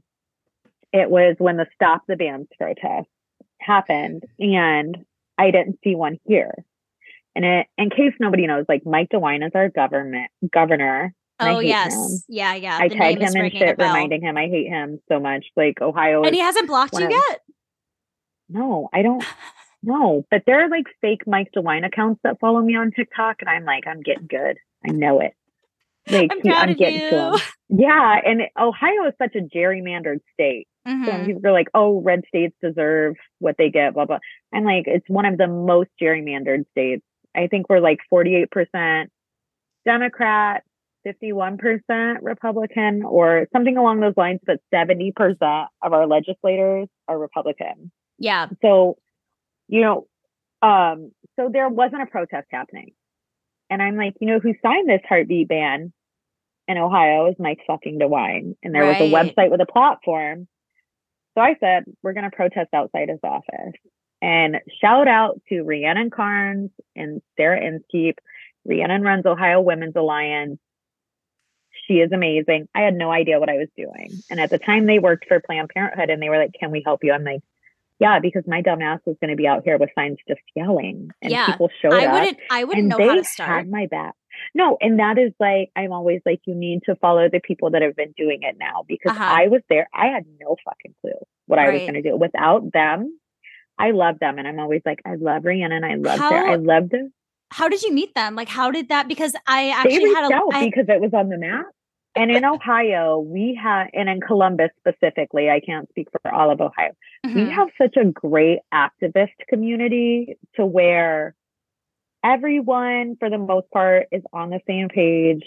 It was when the Stop the Bans protest happened, and I didn't see one here. And it, in case nobody knows, like Mike DeWine is our government governor. and I Oh hate yes. him. Yeah. Yeah. I The tag name is him in ringing a shit, bell. reminding him I hate him so much. Like Ohio is, And he hasn't blocked one you of- yet? no, I don't know. But there are like fake Mike DeWine accounts that follow me on TikTok, and I'm like, I'm getting good. I know it. Like I'm he- proud I'm of getting you. to him. Yeah, and Ohio is such a gerrymandered state. So when Mhm. people are like, oh, red states deserve what they get, blah, blah. I'm like, it's one of the most gerrymandered states. I think we're like forty-eight percent Democrat, fifty-one percent Republican, or something along those lines, but seventy percent of our legislators are Republican. Yeah. So, you know, um, so there wasn't a protest happening. And I'm like, you know, who signed this heartbeat ban in Ohio is Mike fucking DeWine. And there was a Right. website with a platform. So I said, we're going to protest outside his office. And shout out to Rhiannon Carnes and Sarah Inskeep. Rhiannon runs Ohio Women's Alliance. she is amazing. I had no idea what I was doing. And at the time they worked for Planned Parenthood and they were like, can we help you? I'm like, yeah, because my dumb ass was going to be out here with signs just yelling and yeah. people showed I up. Wouldn't, I wouldn't and know they how to start. had my back. No. And that is like, I'm always like, you need to follow the people that have been doing it now because uh-huh. I was there. I had no fucking clue what right. I was going to do without them. I love them. And I'm always like, I love Rhiannon and I love how, Sarah. I loved them. How did you meet them? Like, how did that, because I They actually reached had a, out I, because it was on the map. And in Ohio, we had, and in Columbus specifically, I can't speak for all of Ohio. Mm-hmm. We have such a great activist community to where everyone, for the most part, is on the same page,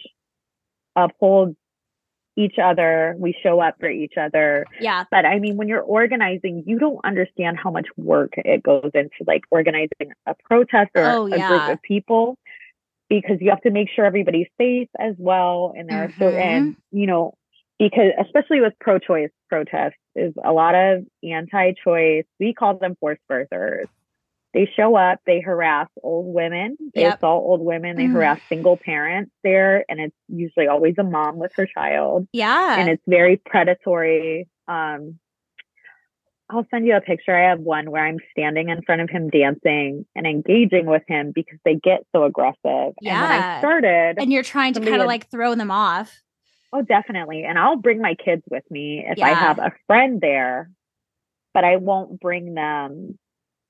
upholds each other. We show up for each other. Yeah. But I mean, when you're organizing, you don't understand how much work it goes into like organizing a protest or oh, a yeah. group of people. Because you have to make sure everybody's safe as well. And there mm-hmm. are certain, you know, because especially with pro-choice protests, is a lot of anti-choice. We call them force birthers. They show up, they harass old women, they yep. assault old women, they mm. harass single parents there. And it's usually always a mom with her child. Yeah. And it's very predatory. Um, I'll send you a picture. I have one where I'm standing in front of him dancing and engaging with him because they get so aggressive. Yeah. And when I started. And you're trying to kind of like throw them off. Oh, definitely. And I'll bring my kids with me if yeah. I have a friend there, but I won't bring them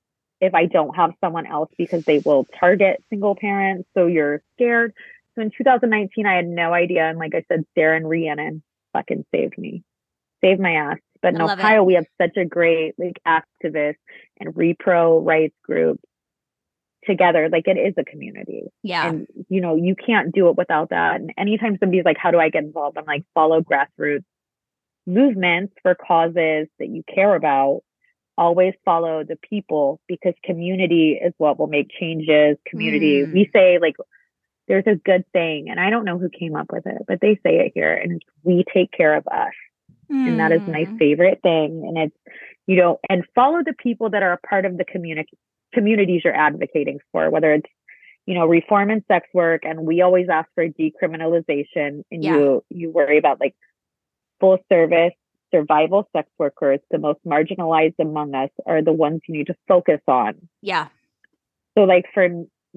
if I don't have someone else because they will target single parents. So you're scared. So in two thousand nineteen, I had no idea. And like I said, Sarah and Rhiannon fucking saved me, saved my ass. But in Ohio, it. we have such a great like activist and repro rights group together. Like it is a community. Yeah. And, you know, you can't do it without that. And anytime somebody's like, how do I get involved? I'm like, follow grassroots movements for causes that you care about. Always follow the people because community is what will make changes. Community. Mm. We say like, there's a good saying, and I don't know who came up with it, but they say it here, and it's, we take care of us. Mm. And that is my favorite thing. And it's, you know, and follow the people that are a part of the community communities you're advocating for, whether it's, you know, reform and sex work. And we always ask for decriminalization, and yeah. you, you worry about like full service survival sex workers. The most marginalized among us are the ones you need to focus on. Yeah. So like for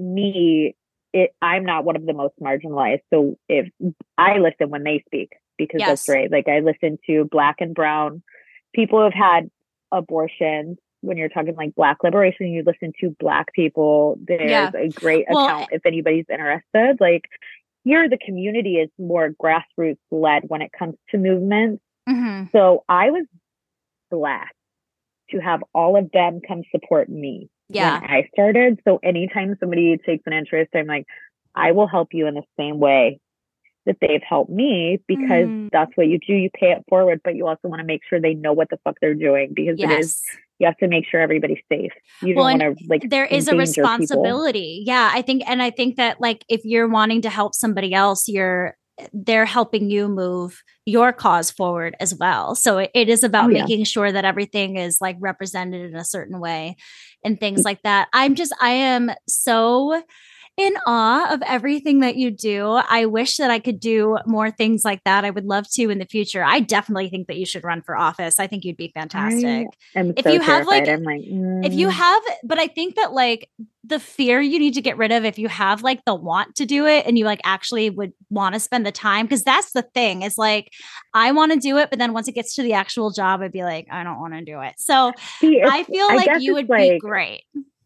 me, it, I'm not one of the most marginalized. So if I listen when they speak, because yes. that's right. Like I listen to Black and brown people who have had abortions. When you're talking like Black liberation, you listen to Black people. There's yeah. a great well, account if anybody's interested. Like here, the community is more grassroots led when it comes to movements. Mm-hmm. So I was blessed to have all of them come support me yeah. when I started. So anytime somebody takes an interest, I'm like, I will help you in the same way that they've helped me, because mm. that's what you do. You pay it forward, but you also want to make sure they know what the fuck they're doing, because yes. it is, you have to make sure everybody's safe. You well, don't want to like, there is a responsibility. People. Yeah. I think, and I think that like, if you're wanting to help somebody else, you're, they're helping you move your cause forward as well. So it, it is about oh, yeah. making sure that everything is like represented in a certain way and things like that. I'm just, I am so in awe of everything that you do. I wish that I could do more things like that. I would love to in the future. I definitely think that you should run for office. I think you'd be fantastic. I'm if so you have terrified. like, I'm like mm. if you have, but I think that like the fear you need to get rid of, if you have like the want to do it and you like actually would want to spend the time, because that's the thing is like, I want to do it, but then once it gets to the actual job, I'd be like, I don't want to do it. So See, I feel I like you would like, be great.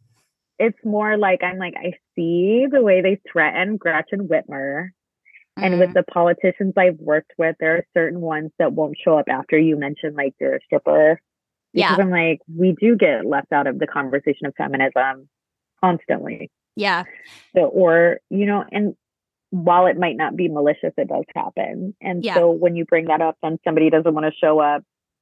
It's more like, I'm like, I see the way they threaten Gretchen Whitmer. Mm-hmm. And with the politicians I've worked with, there are certain ones that won't show up after you mention like you're a stripper. Because yeah. I'm like, we do get left out of the conversation of feminism constantly. Yeah. So, or, you know, and while it might not be malicious, it does happen. And yeah. so when you bring that up, then somebody doesn't want to show up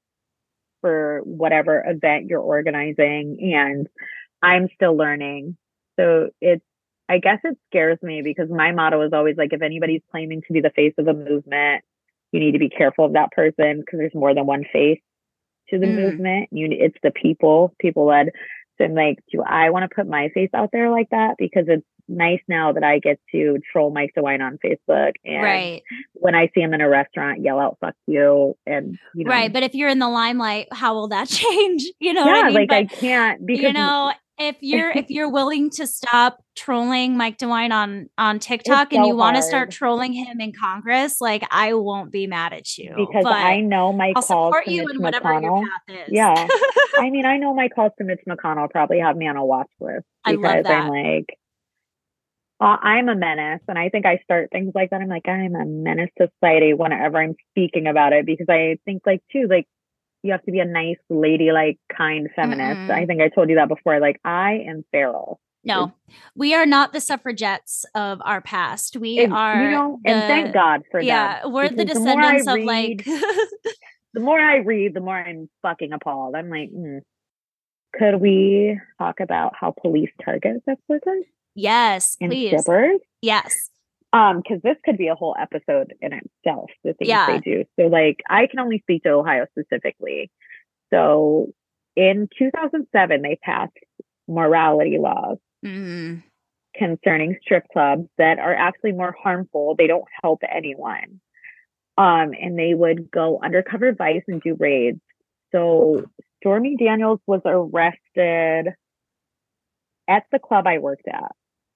for whatever event you're organizing. And I'm still learning. So it's, I guess it scares me, because my motto is always like, if anybody's claiming to be the face of a movement, you need to be careful of that person, because there's more than one face to the mm. movement. You, it's the people, people led. So I'm like, do I want to put my face out there like that? Because it's nice now that I get to troll Mike DeWine on Facebook, and right. when I see him in a restaurant, yell out "fuck you," and you know, right. But if you're in the limelight, how will that change? You know yeah, what I mean? like but, I can't because you know, if you're if you're willing to stop trolling Mike DeWine on on TikTok so and you want to hard. start trolling him in Congress, like I won't be mad at you because but I know my I'll calls support to you Mitch in whatever McConnell. your path is. Yeah, I mean, I know my calls to Mitch McConnell probably have me on a watch list I because love that. I'm like, uh, I'm a menace, and I think I start things like that. I'm like, I'm a menace to society whenever I'm speaking about it, because I think like too, like you have to be a nice, ladylike, kind feminist. Mm-mm. I think I told you that before. Like I am feral. No, we are not the suffragettes of our past. We and, are, you know, the, and thank God for yeah, them. we're the Because the more I descendants of read, like. the more I read, the more I'm fucking appalled. I'm like, mm. Could we talk about how police target sex workers? Yes, and please. strippers? Yes. Um, because this could be a whole episode in itself, the things Yeah. they do. So like I can only speak to Ohio specifically. So in two thousand seven, they passed morality laws Mm-hmm. concerning strip clubs that are actually more harmful. They don't help anyone. Um, and they would go undercover Vice and do raids. So Stormy Daniels was arrested at the club I worked at.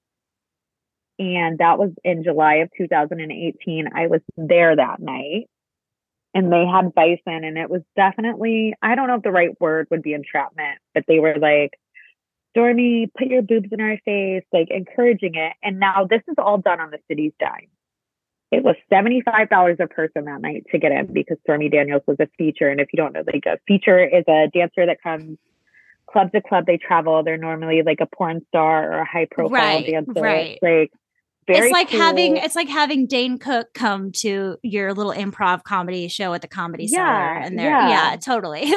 And that was in July of two thousand eighteen. I was there that night, and they had Bison, and it was definitely, I don't know if the right word would be entrapment, but they were like, Stormy, put your boobs in our face, like encouraging it. And now this is all done on the city's dime. It was seventy-five dollars a person that night to get in because Stormy Daniels was a feature. And if you don't know, like a feature is a dancer that comes club to club. They travel. They're normally like a porn star or a high profile Right, dancer. right. Like, very it's like cool. having it's like having Dane Cook come to your little improv comedy show at the Comedy Yeah, Cellar, and they're yeah. yeah, totally.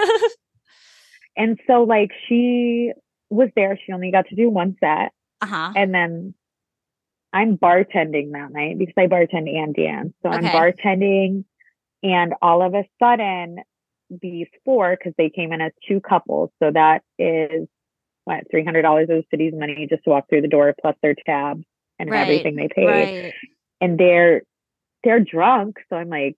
And so like she was there. She only got to do one set, uh-huh. and then I'm bartending that night because I bartend and dance. So Okay. I'm bartending, and all of a sudden, these four, because they came in as two couples, so that is what three hundred dollars of the city's money just to walk through the door, plus their tabs and Right, everything they paid. right. And they're they're drunk, so I'm like,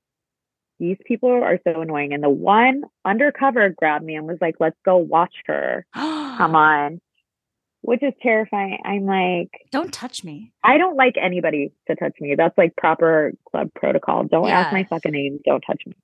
these people are so annoying. And the one undercover grabbed me and was like, let's go watch her. Come on. Which is terrifying. I'm like, Don't touch me. I don't like anybody to touch me. That's like proper club protocol. Don't Yeah. ask my fucking name. Don't touch me.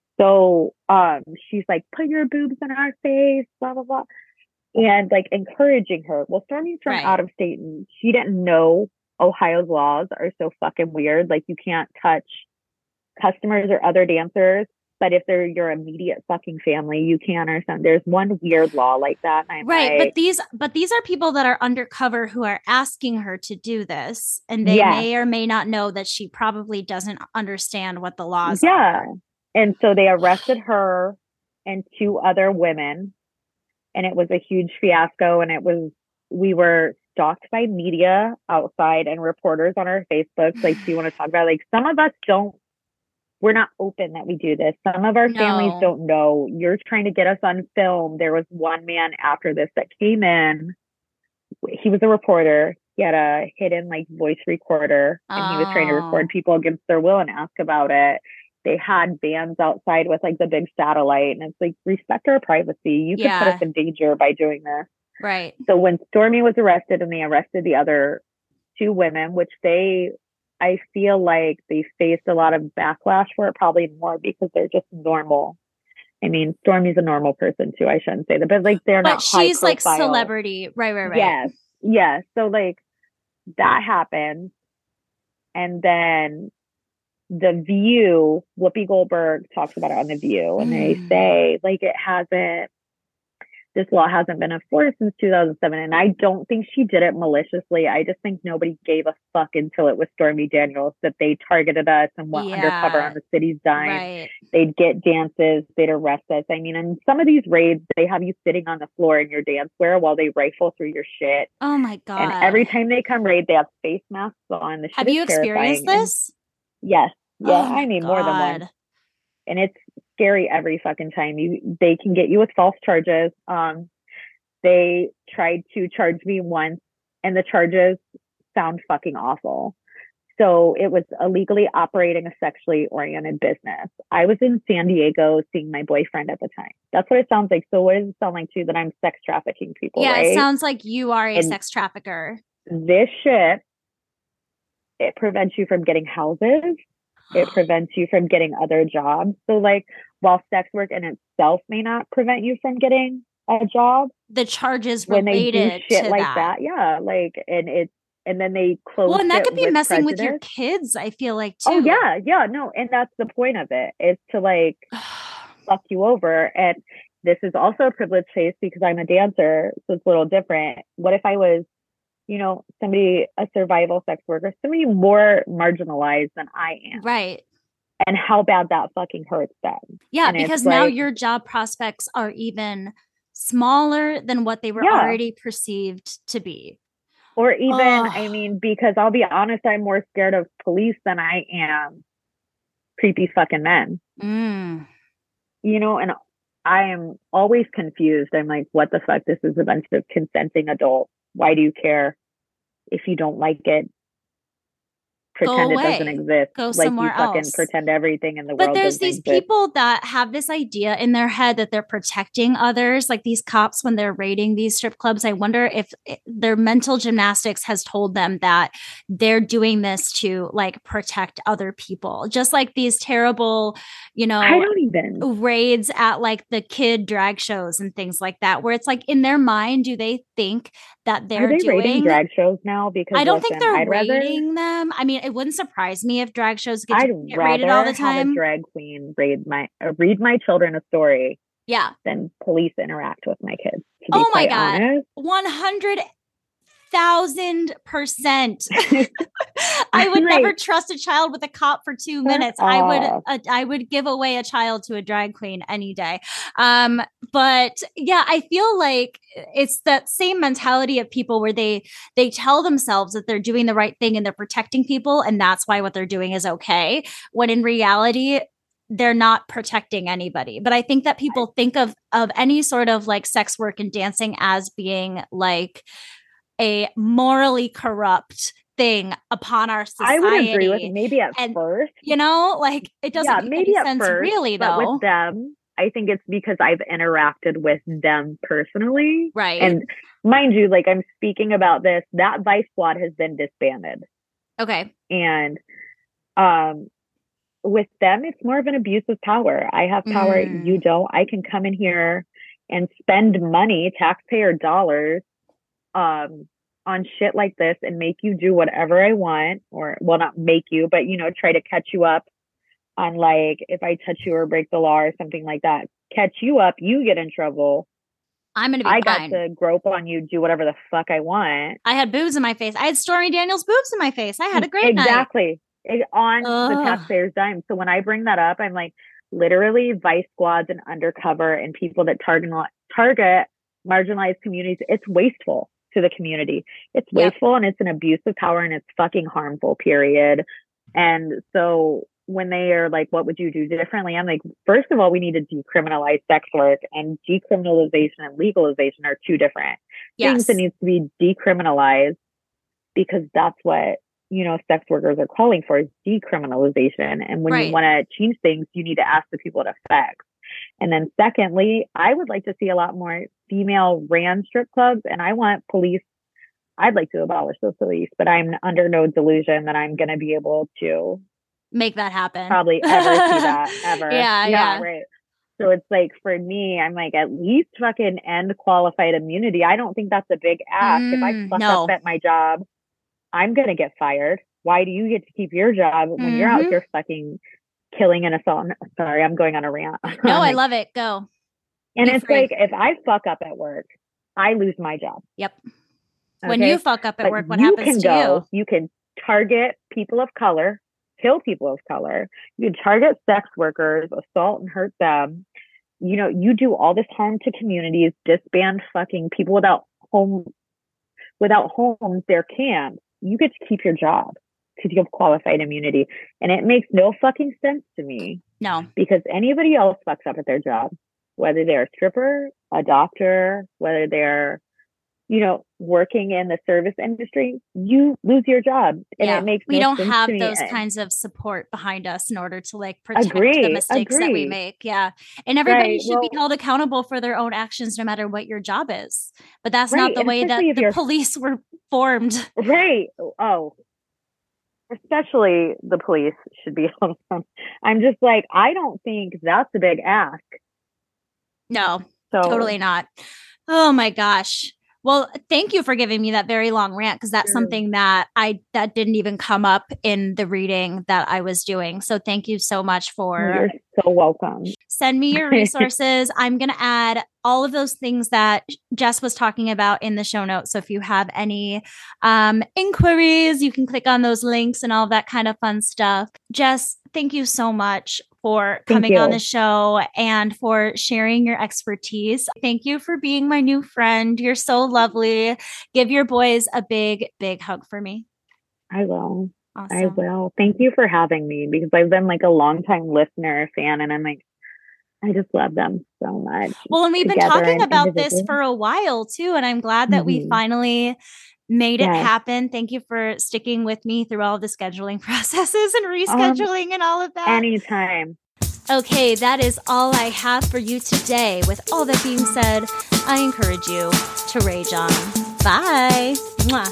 So um, she's like, put your boobs in our face, blah, blah, blah. And like encouraging her. Well, Stormy's from Right. out of state, and she didn't know Ohio's laws are so fucking weird. Like you can't touch customers or other dancers, but if they're your immediate fucking family, you can or something. There's one weird law like that. And I'm Right, like, but these but these are people that are undercover who are asking her to do this, and they Yeah. may or may not know that she probably doesn't understand what the laws yeah. are. And so they arrested her and two other women, and it was a huge fiasco. And it was, we were stalked by media outside and reporters on our Facebooks. Like, do you want to talk about, like, some of us don't, we're not open that we do this. Some of our No. families don't know. You're trying to get us on film. There was one man after this that came in. He was a reporter. He had a hidden like voice recorder, and he was trying to Oh. record people against their will and ask about it. They had bands outside with like the big satellite, and it's like, respect our privacy. You could put Yeah. us in danger by doing this. Right. So when Stormy was arrested and they arrested the other two women, which they, I feel like they faced a lot of backlash for it, probably more because they're just normal. I mean, Stormy's a normal person too. I shouldn't say that, but like they're But not high she's like profile. celebrity. Right, right, right. Yes, yes. So like that happened, and then The View, Whoopi Goldberg talks about it on The View, and they Mm. say like it hasn't, this law hasn't been enforced since two thousand seven. And I don't think she did it maliciously. I just think nobody gave a fuck until it was Stormy Daniels that they targeted us and went Yeah. undercover on the city's dime. Right. They'd get dances, they'd arrest us. I mean, in some of these raids, they have you sitting on the floor in your dance wear while they rifle through your shit. Oh my God. And every time they come raid, they have face masks on. The shit Have is you experienced terrifying. this? And yes. Yeah. Oh my I mean, more than one. God. And it's scary every fucking time. You they can get you with false charges. Um, they tried to charge me once and the charges sound fucking awful. So it was illegally operating a sexually oriented business. I was in San Diego seeing my boyfriend at the time. That's what it sounds like. So what does it sound like too? That I'm sex trafficking people, Yeah, right? It sounds like you are a and sex trafficker. This shit, it prevents you from getting houses. It prevents you from getting other jobs. So like, while sex work in itself may not prevent you from getting a job, the charges when they do related shit to like that. that, yeah, like, and it's, and then they close. Well, and that it could be with messing prejudice. with your kids, I feel like, too. Oh, yeah, yeah, no. And that's the point of it, is to like fuck you over. And this is also a privileged case because I'm a dancer, so it's a little different. What if I was, you know, somebody, a survival sex worker, somebody more marginalized than I am? Right. And how bad that fucking hurts them. Yeah, and because now like, your job prospects are even smaller than what they were yeah. already perceived to be. Or even, oh. I mean, because I'll be honest, I'm more scared of police than I am creepy fucking men. Mm. You know, and I am always confused. I'm like, what the fuck? This is a bunch of consenting adults. Why do you care? If you don't like it, pretend it doesn't exist. Go like somewhere you fucking else. pretend everything in the but world. But there's these exist. people that have this idea in their head that they're protecting others, like these cops when they're raiding these strip clubs. I wonder if it, their mental gymnastics has told them that they're doing this to like protect other people, just like these terrible, you know, I don't even raids at like the kid drag shows and things like that, where it's like in their mind, do they think that they're Are they doing raiding drag shows now? Because I don't listen, think they're I'd raiding rather, them. I mean, it wouldn't surprise me if drag shows get, I'd to get raided all the time. Have a drag queen raid my uh, read my children a story. Yeah. Than police interact with my kids. To be oh my quite god, honest. one hundred thousand percent. I would Right. never trust a child with a cop for two minutes. I would, uh, I would give away a child to a drag queen any day. Um, but yeah, I feel like it's that same mentality of people where they, they tell themselves that they're doing the right thing and they're protecting people. And that's why what they're doing is okay. When in reality, they're not protecting anybody. But I think that people think of, of any sort of like sex work and dancing as being like a morally corrupt thing upon our society. I would agree with maybe at and, first. You know, like it doesn't yeah, make maybe any at sense first, really but though. with them, I think it's because I've interacted with them personally. Right. And mind you, like I'm speaking about this, that Vice Squad has been disbanded. Okay. And um with them, it's more of an abuse of power. I have power, Mm. you don't. I can come in here and spend money, taxpayer dollars, um, on shit like this and make you do whatever I want, or well, not make you, but you know, try to catch you up on like if I touch you or break the law or something like that. Catch you up, you get in trouble. I'm gonna be I fine. got to grope on you, do whatever the fuck I want. I had boobs in my face. I had Stormy Daniels boobs in my face. I had a great exactly. night. It, on Ugh. the taxpayer's dime. So when I bring that up, I'm like, literally Vice Squads and undercover and people that target target marginalized communities. It's wasteful to the community. It's wasteful yep. and it's an abuse of power and it's fucking harmful, period. And so when they are like, what would you do differently? I'm like, first of all, we need to decriminalize sex work, and decriminalization and legalization are two different yes. things that needs to be decriminalized, because that's what, you know, sex workers are calling for, is decriminalization. And when right. you want to change things, you need to ask the people it affects. And then secondly, I would like to see a lot more female ran strip clubs, and I want police. I'd like to abolish the police, but I'm under no delusion that I'm going to be able to make that happen. Probably ever see that ever. Yeah, yeah, yeah. Right. So it's like, for me, I'm like, at least fucking end qualified immunity. I don't think that's a big ask. Mm, if I fuck no. up at my job, I'm going to get fired. Why do you get to keep your job when mm-hmm. you're out here fucking killing and assault? Sorry, I'm going on a rant. No, I love it. Go. And Be it's free. like, if I fuck up at work, I lose my job. Yep. Okay? When you fuck up at but work, what you happens can to go, you? You can target people of color, kill people of color. You can target sex workers, assault and hurt them. You know, you do all this harm to communities, disband fucking people without home, without homes, their camps. You get to keep your job because you have qualified immunity. And it makes no fucking sense to me. No. Because anybody else fucks up at their job, whether they're a stripper, a doctor, whether they're you know, working in the service industry, you lose your job. And yeah. it makes we no don't sense have to me. those kinds of support behind us in order to like protect Agree, the mistakes agree. that we make. Yeah. And everybody Right, should well, be held accountable for their own actions, no matter what your job is. But that's right, not the and way that especially if the you're- police were formed. Right. Oh, especially the police should be held accountable. I'm just like, I don't think that's a big ask. No, So totally not. Oh my gosh. Well, thank you for giving me that very long rant, because that's Sure. something that I that didn't even come up in the reading that I was doing. So thank you so much for You're so welcome. Send me your resources. I'm going to add all of those things that Jess was talking about in the show notes. So if you have any um, inquiries, you can click on those links and all of that kind of fun stuff. Jess, thank you so much for coming you. on the show and for sharing your expertise. Thank you for being my new friend. You're so lovely. Give your boys a big, big hug for me. I will. Awesome. I will. Thank you for having me, because I've been like a longtime listener, fan, and I'm like, I just love them so much. Well, and we've been Together talking and about this individually. for a while too, and I'm glad that we Mhm. finally made it Yes. happen. Thank you for sticking with me through all the scheduling processes and rescheduling and all of that. Anytime. Okay, that is all I have for you today. With all that being said, I encourage you to rage on. Bye. Mwah.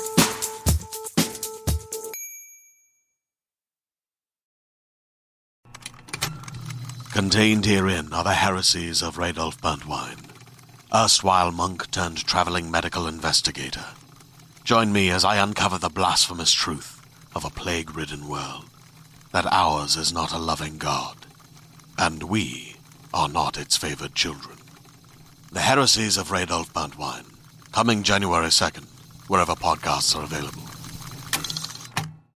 Contained herein are the heresies of Radolf Burntwine, erstwhile monk turned traveling medical investigator. Join me as I uncover the blasphemous truth of a plague-ridden world, that ours is not a loving God, and we are not its favored children. The Heresies of Radolf Burntwine, coming January second, wherever podcasts are available.